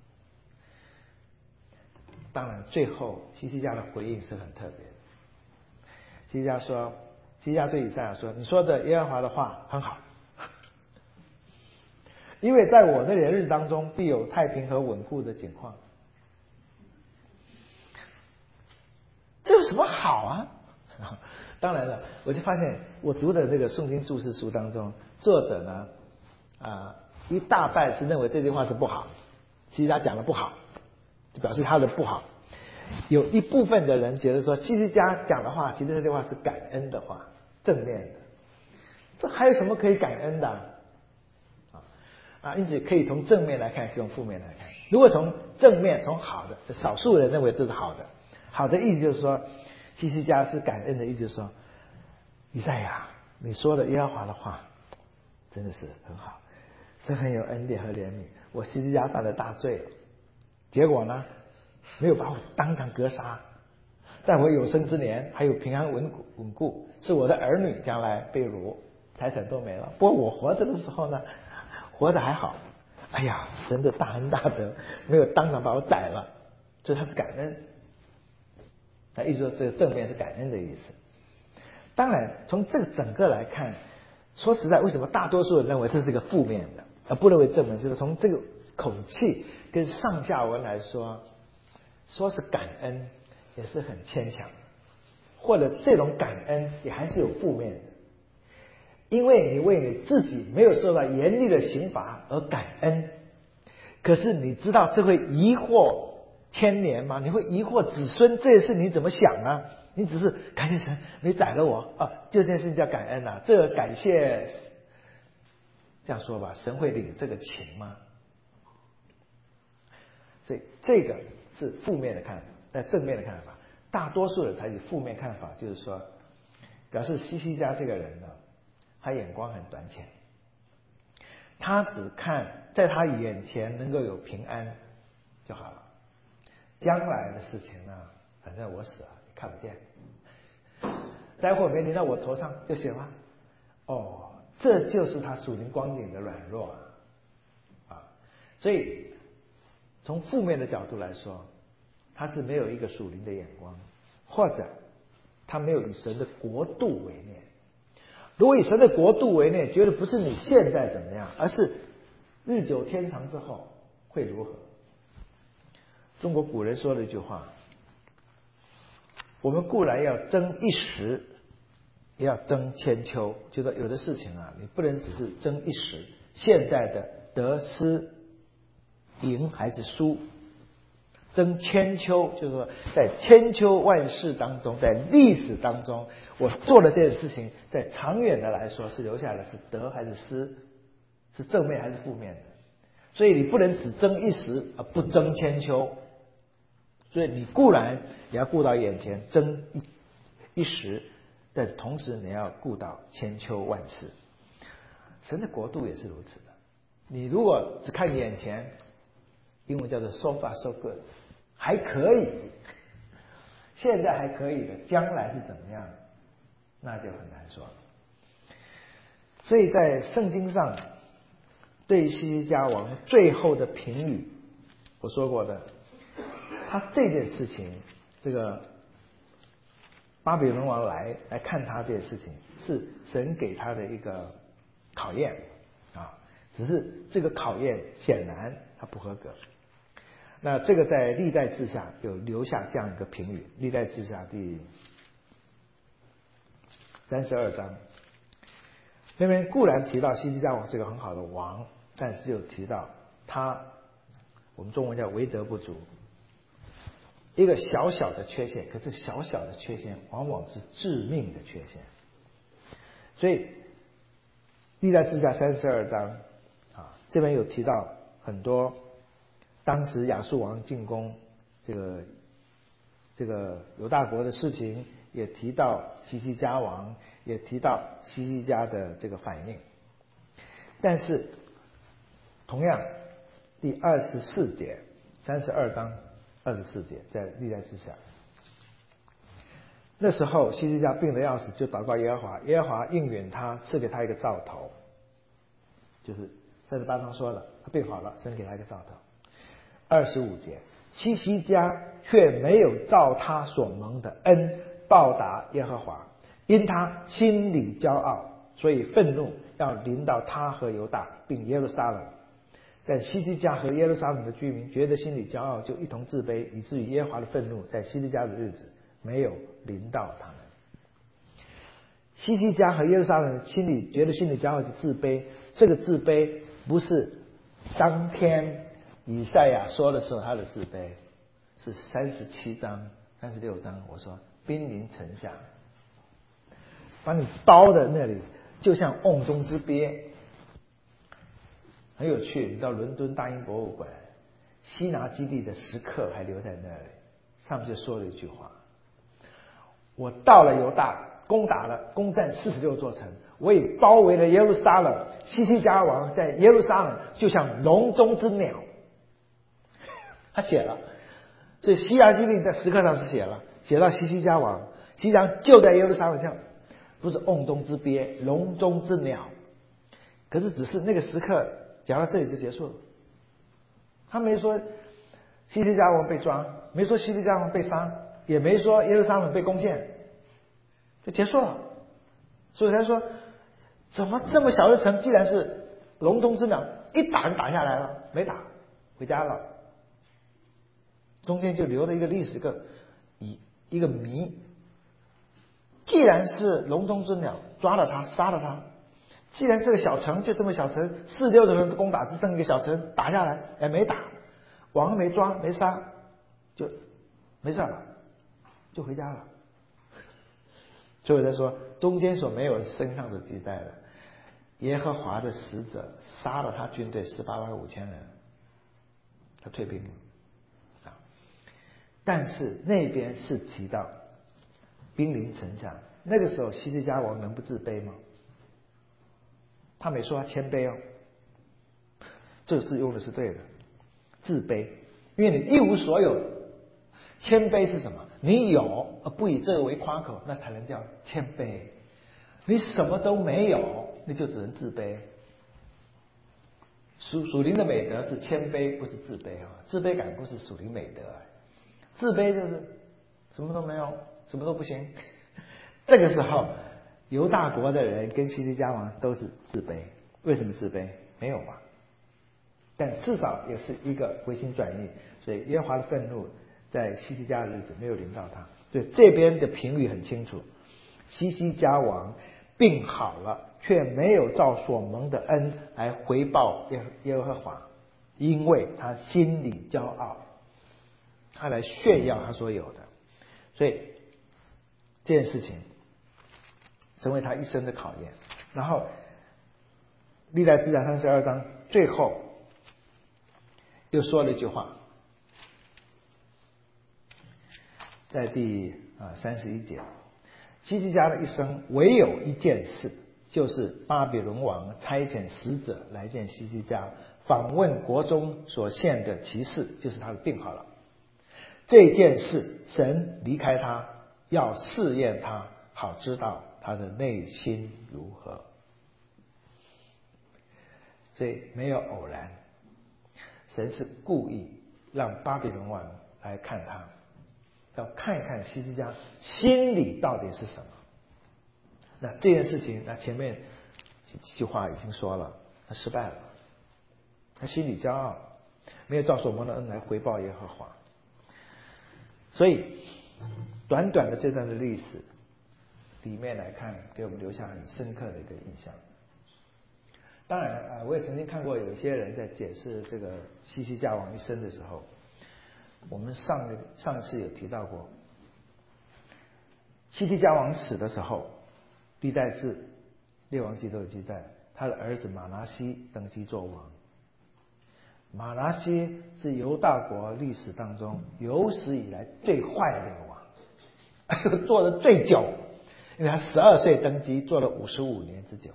[SPEAKER 1] 当然最后西西家的回应是很特别的。西西家对以赛亚说，你说的耶和华的话很好， 因为在我的连日当中必有太平和稳固的景况。这有什么好啊？当然了，我就发现我读的这个圣经注释书当中，作者呢一大半是认为这句话是不好，西西家讲的不好，就表示他的不好。有一部分的人觉得说西西家讲的话，其实这句话是感恩的话，正面的。这还有什么可以感恩的因此可以从正面来看，是从负面来看。如果从正面，从好的，少数人认为这是好的。好的意思就是说，西西家是感恩的意思，就是说，以赛亚，你说的耶和华的话，真的是很好，是很有恩典和怜悯。我西西家犯了大罪了，结果呢，没有把我当场格杀，在我有生之年还有平安稳固，是我的儿女将来被掳，财产都没了。不过我活着的时候呢，活得还好。哎呀，神的大恩大德没有当场把我宰了，所以他是感恩。那意思说这个正面是感恩的意思。当然从这个整个来看，说实在，为什么大多数人认为这是个负面的，而不认为正面？就是从这个口气跟上下文来说，说是感恩也是很牵强，或者这种感恩也还是有负面的。因为你为你自己没有受到严厉的刑罚而感恩，可是你知道这会疑惑千年吗？你会疑惑子孙，这件事你怎么想呢？你只是感谢神没宰了我就这件事叫感恩这个感谢，这样说吧，神会领这个情吗？所以这个是负面的看法。正面的看法，大多数人采取负面看法，就是说表示西西家这个人呢，他眼光很短浅，他只看在他眼前能够有平安就好了，将来的事情呢，反正我死了你看不见，灾祸没临到我头上就行了。这就是他属灵光景的软弱所以从负面的角度来说，他是没有一个属灵的眼光，或者他没有以神的国度为念。如果以神的国度为念，绝对不是你现在怎么样，而是日久天长之后会如何。中国古人说了一句话，我们固然要争一时，也要争千秋。就说有的事情你不能只是争一时，现在的得失赢还是输，争千秋，就是说在千秋万世当中，在历史当中，我做的这件事情，在长远的来说是留下来是得还是失，是正面还是负面的。所以你不能只争一时而不争千秋。所以你固然也要顾到眼前争一时，但同时你要顾到千秋万世。神的国度也是如此的。你如果只看眼前，英文叫做 so far so good， 还可以，现在还可以的，将来是怎么样，那就很难说了。所以在圣经上对西西家王最后的评语，我说过的，他这件事情，这个巴比伦王来看他这件事情，是神给他的一个考验只是这个考验显然他不合格。那这个在历代志下有留下这样一个评语，历代志下第32章，那边固然提到西西家王是个很好的王，但是又提到他，我们中文叫为德不足，一个小小的缺陷，可是小小的缺陷往往是致命的缺陷。所以历代志下32章这边有提到很多当时亚述王进攻这个犹大国的事情，也提到西西家王，也提到西西家的这个反应。但是同样第24节32章24节在历代志下，那时候西西家病得要死，就祷告耶和华，耶和华应允他，赐给他一个兆头，就是38章说了，他病好了，神给他一个兆头。25节，西西家却没有照他所蒙的恩报答耶和华，因他心里骄傲，所以愤怒要临到他和犹大并耶路撒冷， 但西西家和耶路撒冷的居民觉得心里骄傲，就一同自卑，以至于耶和华的愤怒在西西家的日子没有临到他们。西西家和耶路撒冷觉得心里骄傲就自卑，这个自卑不是当天以赛亚说的时候他的自卑，是37章、36章我说兵临城下，把你包的那里就像瓮中之鳖。很有趣，你到伦敦大英博物馆，西拿基地的石刻还留在那里，上面就说了一句话：我到了犹大，攻占46座城，我已包围了耶路撒冷，西西家王在耶路撒冷就像笼中之鸟。他写了，所以西拿基地在石刻上是写到西西家王，西西家就在耶路撒冷，像不是瓮中之鳖，笼中之鸟。可是只是那个时刻讲到这里就结束了，他没说西西家王被抓，没说西西家王被杀，也没说耶路撒冷被攻陷，就结束了。所以他说，怎么这么小的城，既然是笼中之鸟，一打就打下来了，没打，回家了。中间就留了一个历史一个谜。既然是笼中之鸟，抓了他，杀了他。既然这个小城就这么小城，46个人的攻打，只剩一个小城打下来，没打，王没抓没杀，就没事了，就回家了。所以他说，中间所没有身上所记载的，耶和华的使者杀了他军队18万5千人，他退兵了。但是那边是提到兵临城下，那个时候西西家王能不自卑吗？他没说他谦卑哦，这个字用的是对的，自卑，因为你一无所有。谦卑是什么？你有而不以这个为夸口，那才能叫谦卑。你什么都没有，那就只能自卑。属灵的美德是谦卑，不是自卑啊。自卑感不是属灵美德，自卑就是什么都没有，什么都不行。这个时候犹大国的人跟西西家王都是自卑。为什么自卑？没有嘛。但至少也是一个回心转意，所以耶和华的愤怒在西西家的日子没有临到他。所以这边的评语很清楚，西西家王病好了，却没有照所蒙的恩来回报耶和华，因为他心里骄傲，他来炫耀他所有的，所以这件事情成为他一生的考验。然后历代志下32章最后又说了一句话，在第31节，西西家的一生唯有一件事，就是巴比伦王差遣使者来见西西家，访问国中所献的奇事，就是他的病好了。这件事神离开他，要试验他，好知道他的内心如何。所以没有偶然，神是故意让巴比伦王来看他，要看一看西西家心里到底是什么。那这件事情，那前面几句话已经说了，他失败了，他心里骄傲，没有照所蒙的恩来回报耶和华。所以短短的这段的历史里面来看，给我们留下很深刻的一个印象。当然我也曾经看过有些人在解释这个西西家王一生的时候，我们上次有提到过，西西家王死的时候，历代志、列王记都有记载，他的儿子马拿西登基做王。马拿西是犹大国历史当中有史以来最坏的一个王，做的最久，因为他12岁登基，做了55年之久。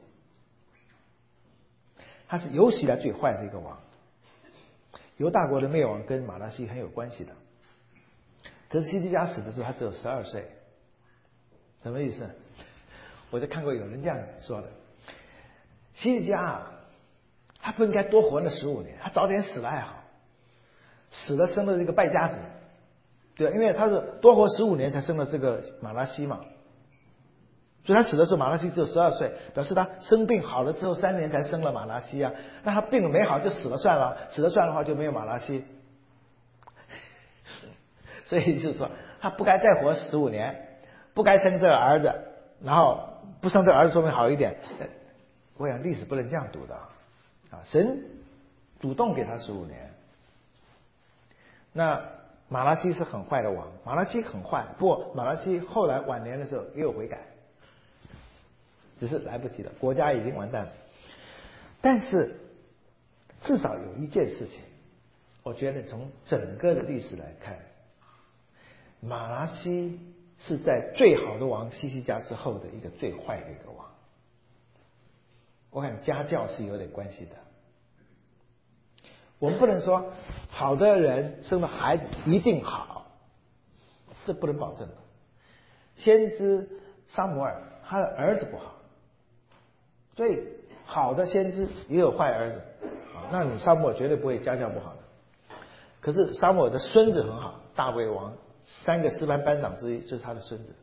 [SPEAKER 1] 他是有史以来最坏的一个王。犹大国的灭亡跟马拿西很有关系的，可是西西家死的时候他只有12岁，什么意思？我就看过有人这样说的，西西家他不应该多活那15年，他早点死了还好，死了生了这个败家子，对，因为他是多活15年才生了这个马拿西嘛， 所以他死的时候马拉西只有12岁，表示他生病好了之后3年才生了马拉西啊。那他病没好就死了算了，死了算的话就没有马拉西。所以就是说他不该再活15年，不该生这个儿子，然后不生这个儿子说明好一点。我想历史不能这样读的啊！神主动给他15年。那马拉西是很坏的王，马拉西很坏，不过马拉西后来晚年的时候也有悔改，只是来不及了，国家已经完蛋了。但是至少有一件事情，我觉得从整个的历史来看，马拉西是在最好的王西西家之后的一个最坏的一个王。我看家教是有点关系的。我们不能说好的人生的孩子一定好，这不能保证的。先知撒母耳他的儿子不好，所以好的先知也有坏儿子啊。那你撒母耳绝对不会家教不好的。可是撒母耳的孙子很好，大卫王3个诗班班长之一就是他的孙子。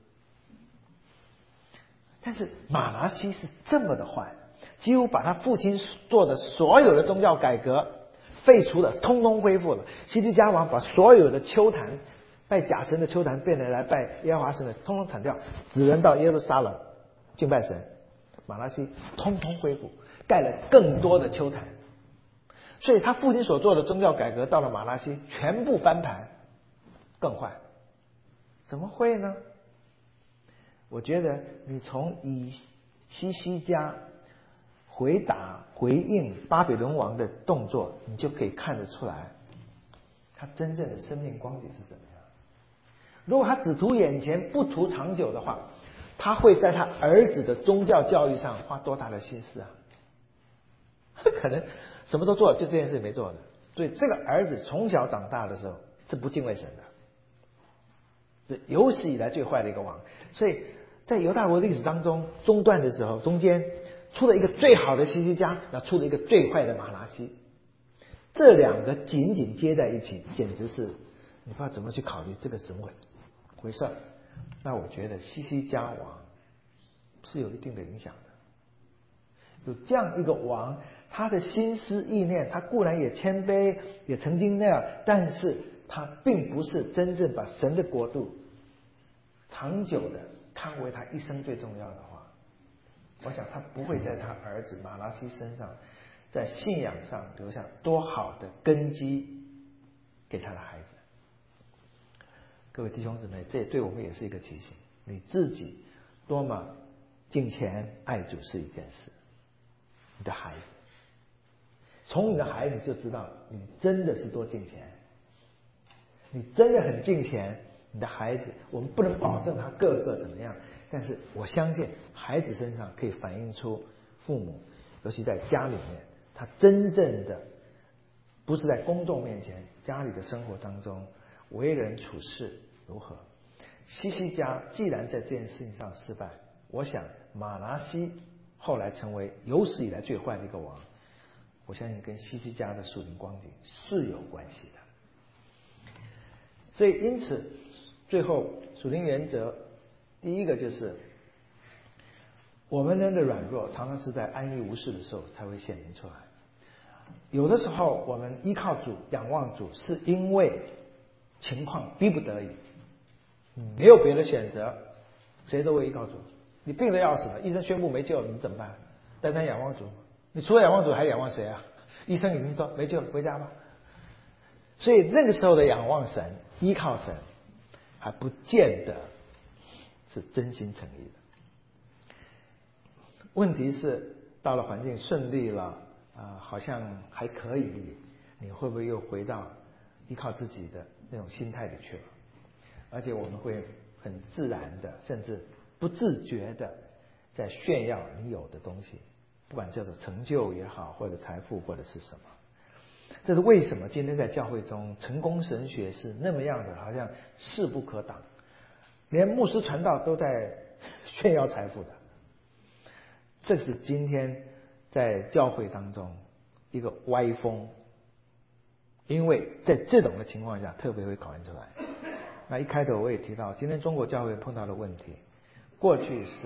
[SPEAKER 1] 但是马拿西是这么的坏，几乎把他父亲做的所有的宗教改革废除了，通通恢复了。西底家王把所有的丘坛，拜假神的丘坛变成来拜耶和华神的，通通铲掉，只能到耶路撒冷敬拜神。马拉西通通恢复，盖了更多的丘坛。所以他父亲所做的宗教改革到了马拉西全部翻盘，更坏。怎么会呢？我觉得你从以西西家回应巴比伦王的动作，你就可以看得出来他真正的生命光景是怎么样。如果他只图眼前不图长久的话，他会在他儿子的宗教教育上花多大的心思啊？可能什么都做，就这件事没做的。所以这个儿子从小长大的时候是不敬畏神的，有史以来最坏的一个王。所以在犹大国历史当中中断的时候，中间出了一个最好的西西家，那出了一个最坏的马拉西，这两个紧紧接在一起，简直是你不知道怎么去考虑这个怎么回事。那我觉得西西家王是有一定的影响的。有这样一个王，他的心思意念，他固然也谦卑，也曾经那样，但是他并不是真正把神的国度长久的看为他一生最重要的话，我想他不会在他儿子马拉西身上在信仰上留下多好的根基给他的孩子。各位弟兄姊妹，这对我们也是一个提醒，你自己多么敬虔爱主是一件事，你的孩子，从你的孩子就知道你真的是多敬虔，你真的很敬虔，你的孩子我们不能保证他个个怎么样，但是我相信孩子身上可以反映出父母，尤其在家里面，他真正的不是在公众面前，家里的生活当中为人处事如何。西西家既然在这件事情上失败，我想马拿西后来成为有史以来最坏的一个王，我相信跟西西家的属灵光景是有关系的。所以因此最后属灵原则第一个就是我们人的软弱常常是在安逸无事的时候才会显明出来。有的时候我们依靠主仰望主是因为情况逼不得已，没有别的选择，谁都会依靠主。你病得要死了，医生宣布没救了，你怎么办？单单仰望主，你除了仰望主还仰望谁啊？医生已经说没救了，回家吧。所以那个时候的仰望神依靠神还不见得是真心诚意的。问题是到了环境顺利了好像还可以，你会不会又回到依靠自己的那种心态里去了？而且我们会很自然的甚至不自觉的在炫耀你有的东西，不管叫做成就也好，或者财富或者是什么。这是为什么今天在教会中成功神学是那么样的好像势不可挡，连牧师传道都在炫耀财富的。这是今天在教会当中一个歪风，因为在这种的情况下特别会考验出来。那一开头我也提到今天中国教会碰到的问题，过去是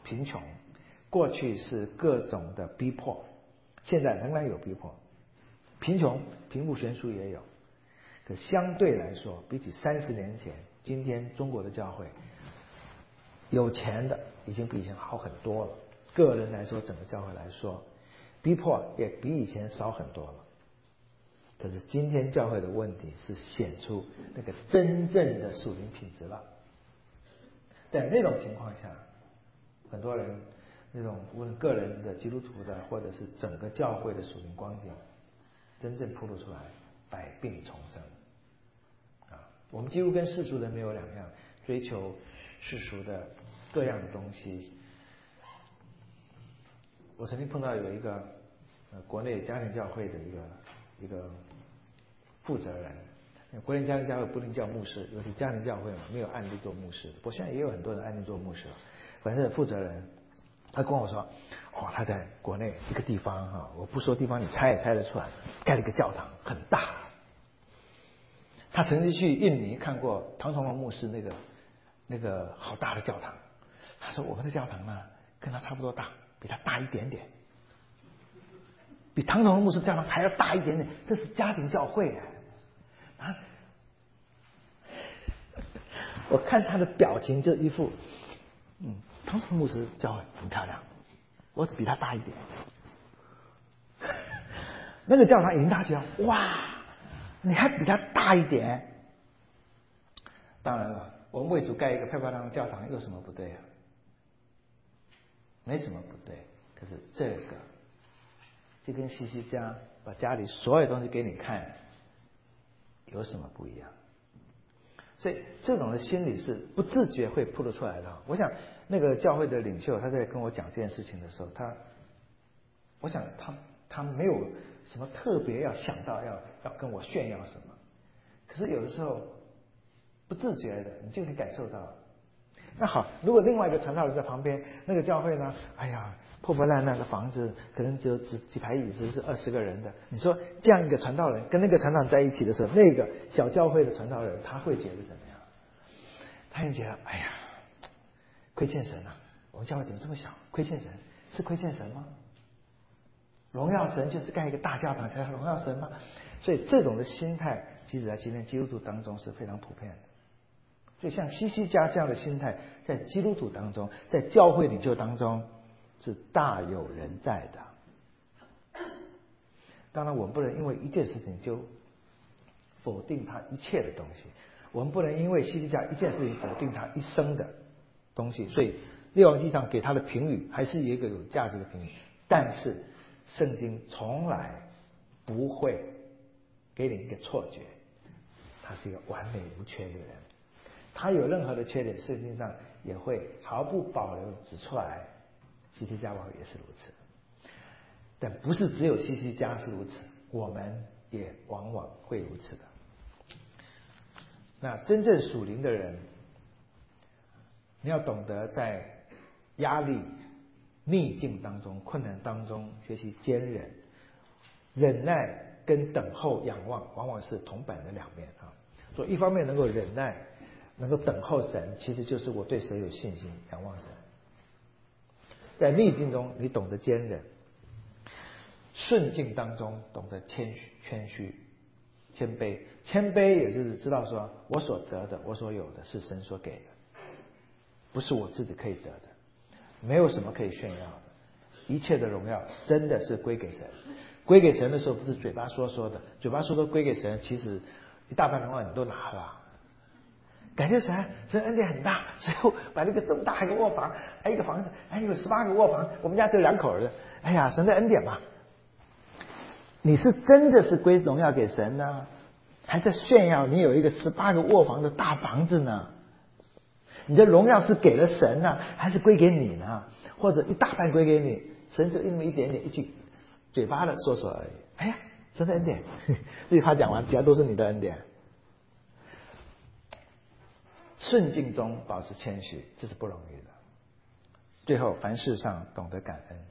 [SPEAKER 1] 贫穷，过去是各种的逼迫，现在仍然有逼迫，贫穷、贫富悬殊也有。可相对来说，比起30年前，今天中国的教会有钱的已经比以前好很多了。个人来说，整个教会来说，逼迫也比以前少很多了。可是今天教会的问题是显出那个真正的属灵品质了。在那种情况下，很多人那种无论个人的基督徒的，或者是整个教会的属灵光景，真正暴露出来，百病丛生。我们几乎跟世俗人没有两样，追求世俗的各样的东西。我曾经碰到有一个国内家庭教会的一个负责人，国内家庭教会不能叫牧师，尤其家庭教会嘛，没有按立做牧师。不过现在也有很多人按立做牧师了。反正负责人他跟我说，他在国内一个地方我不说地方，你猜也猜得出来，盖了一个教堂，很大。他曾经去印尼看过唐崇荣牧师那个好大的教堂。他说我们的教堂呢，跟他差不多大，比他大一点点，比唐崇荣牧师教堂还要大一点点。这是家庭教会啊！我看他的表情就一副，唐崇荣牧师教会很漂亮，我只比他大一点。那个教堂已经大觉得哇，你还比他大一点。当然了，我们为主盖一个漂漂亮亮的教堂有什么不对啊？没什么不对。可是这个就跟西西家把家里所有东西给你看有什么不一样？所以这种的心理是不自觉会暴露出来的。我想那个教会的领袖他在跟我讲这件事情的时候，我想他没有什么特别要想到要跟我炫耀什么，可是有的时候不自觉的你就能感受到。那好，如果另外一个传道人在旁边，那个教会呢，哎呀破破烂烂的房子，可能只有几排椅子，是20个人的。你说这样一个传道人跟那个传道人在一起的时候，那个小教会的传道人他会觉得怎么样？他会觉得哎呀，亏欠神啊！我们教会怎么这么小？亏欠神，是亏欠神吗？荣耀神就是盖一个大教堂才荣耀神吗？所以这种的心态，其实在今天基督徒当中是非常普遍的。所以像西西家这样的心态，在基督徒当中，在教会领袖当中是大有人在的。当然我们不能因为一件事情就否定他一切的东西，我们不能因为西西家一件事情否定他一生的东西。所以列王纪上给他的评语还是一个有价值的评语，但是圣经从来不会给你一个错觉他是一个完美无缺的人。他有任何的缺点，圣经上也会毫不保留指出来。西西家王也是如此，但不是只有西西家是如此，我们也往往会如此的。那真正属灵的人，你要懂得在压力、逆境当中、困难当中学习坚忍、忍耐跟等候、仰望，往往是铜板的两面啊。所以一方面能够忍耐，能够等候神，其实就是我对神有信心，仰望神。在逆境中你懂得坚忍，顺境当中懂得谦虚谦卑。谦卑也就是知道说我所得的，我所有的是神所给的，不是我自己可以得的，没有什么可以炫耀的，一切的荣耀真的是归给神。归给神的时候不是嘴巴说的，嘴巴说归给神，其实一大半荣耀你都拿了。感谢神，神恩典很大，最后把那个这么大一个卧房，一个房子，有18个卧房，我们家只有2口人，哎呀，神的恩典嘛。你是真的是归荣耀给神呢，还在炫耀你有一个18个卧房的大房子呢？你的荣耀是给了神呢，还是归给你呢？或者一大半归给你，神就因为一点点一句嘴巴的说而已。哎呀，神的恩典，这句话讲完，其他都是你的恩典。顺境中保持谦虚，这是不容易的。最后凡事上懂得感恩，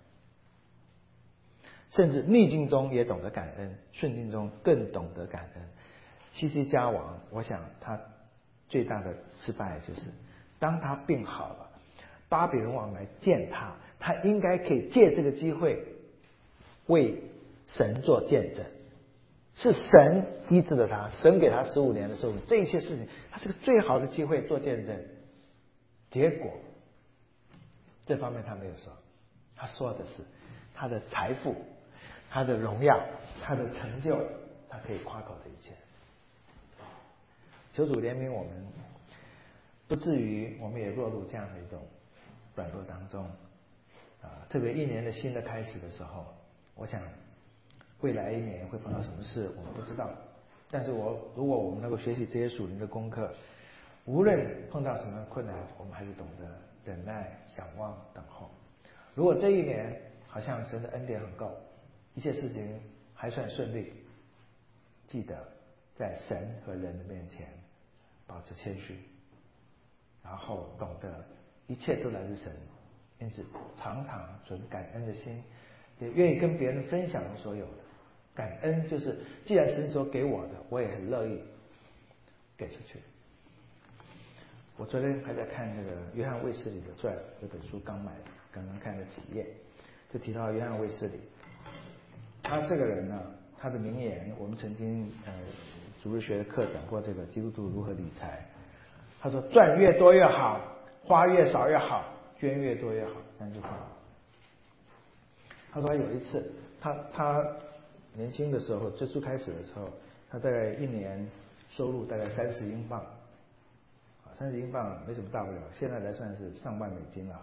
[SPEAKER 1] 甚至逆境中也懂得感恩，顺境中更懂得感恩。西西家王，我想他最大的失败就是当他病好了， 巴比伦王来见他，他应该可以借这个机会为神做见证。是神医治了他，神给他15年的寿命，这一切事情他是个最好的机会做见证。结果这方面他没有说，他说的是他的财富、他的荣耀、他的成就，他可以夸口的一切。求主怜悯我们，不至于我们也落入这样的一种软弱当中。特别一年的新的开始的时候，我想未来一年会碰到什么事我们不知道，但是如果我们能够学习这些属灵的功课，无论碰到什么困难，我们还是懂得忍耐、想望、等候。如果这一年好像神的恩典很够，一切事情还算顺利，记得在神和人的面前保持谦虚，然后懂得一切都来自神，因此常常存感恩的心，也愿意跟别人分享所有的。感恩就是既然神所给我的，我也很乐意给出去。我昨天还在看那个约翰卫斯理的传，这本书刚买，刚刚看了几页，就提到约翰卫斯理。他这个人呢，他的名言，我们曾经主日学的课讲过这个基督徒如何理财。他说赚越多越好，花越少越好，捐越多越好，3句话。他说有一次他年轻的时候，最初开始的时候，他大概一年收入大概30英镑，30英镑没什么大不了，现在来算是上万美金了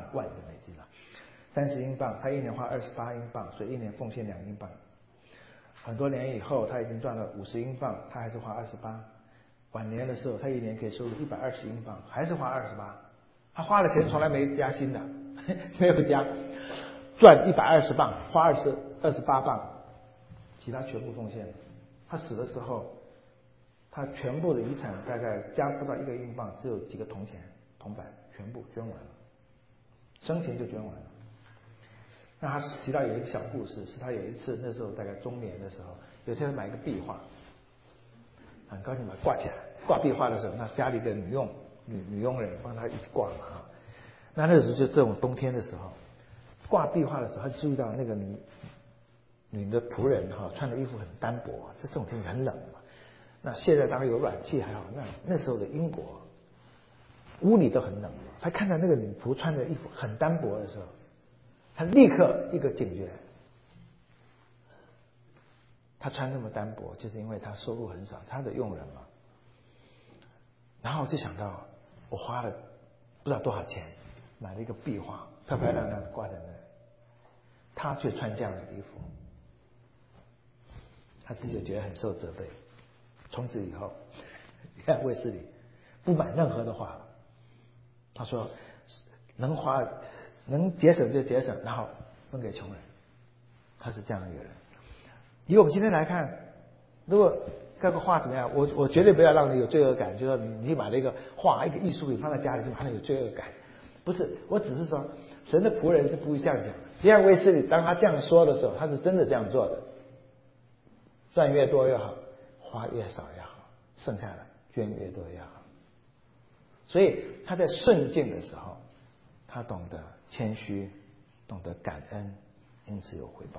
[SPEAKER 1] ，30英镑，他一年花28英镑，所以一年奉献2英镑。很多年以后，他已经赚了50英镑，他还是花28。晚年的时候，他一年可以收入120英镑，还是花28。他花的钱从来没加薪的，没有加，赚120磅，花28磅。其他全部奉献。他死的时候，他全部的遗产大概加不到1个英镑，只有几个铜板，全部捐完了，生前就捐完了。那他提到有一个小故事，是他有一次那时候大概中年的时候，有天买一个壁画，很高兴把它挂起来。挂壁画的时候，那家里的女佣人帮他一起挂嘛。那时候就这种冬天的时候，挂壁画的时候，他注意到那个女的仆人穿的衣服很单薄，这种天气很冷嘛。那现在当然有暖气还好，那时候的英国屋里都很冷。他看到那个女仆穿的衣服很单薄的时候，他立刻一个警觉，他穿那么单薄，就是因为他收入很少，他的佣人嘛。然后就想到，我花了不知道多少钱买了一个壁画，漂漂亮亮的挂在那，他却穿这样的衣服。他自己就觉得很受责备。从此以后，约翰卫斯理不买任何的画，他说能节省就节省，然后分给穷人。他是这样一个人。以我们今天来看，如果这个画怎么样，我绝对不要让你有罪恶感，就是说你买了一个画，一个艺术品放在家里，就让你有罪恶感。不是，我只是说神的仆人是不会这样讲。约翰卫斯理当他这样说的时候，他是真的这样做的。赚越多越好，花越少越好，剩下的捐越多越好。所以他在顺境的时候，他懂得谦虚，懂得感恩，因此有回报。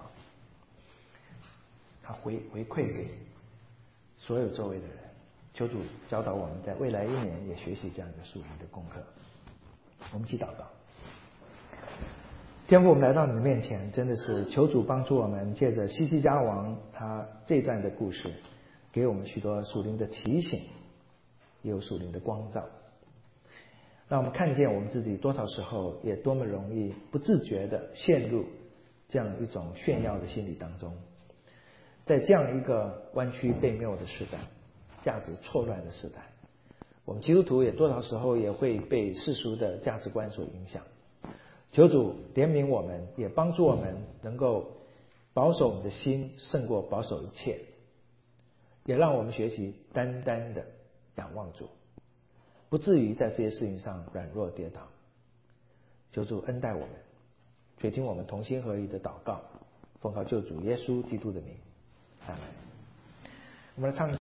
[SPEAKER 1] 他回馈给所有周围的人。求主教导我们在未来一年也学习这样一个属灵的功课。我们一起祷告。天父，我们来到你的面前，真的是求主帮助我们，借着希西家王他这段的故事，给我们许多属灵的提醒，也有属灵的光照，让我们看见我们自己多少时候也多么容易不自觉的陷入这样一种炫耀的心理当中。在这样一个弯曲悖谬的时代，价值错乱的时代，我们基督徒也多少时候也会被世俗的价值观所影响。求主怜悯我们，也帮助我们能够保守我们的心胜过保守一切，也让我们学习单单的仰望主，不至于在这些事情上软弱跌倒。求主恩待我们，垂听我们同心合意的祷告，奉靠救主耶稣基督的名，阿们。我们来唱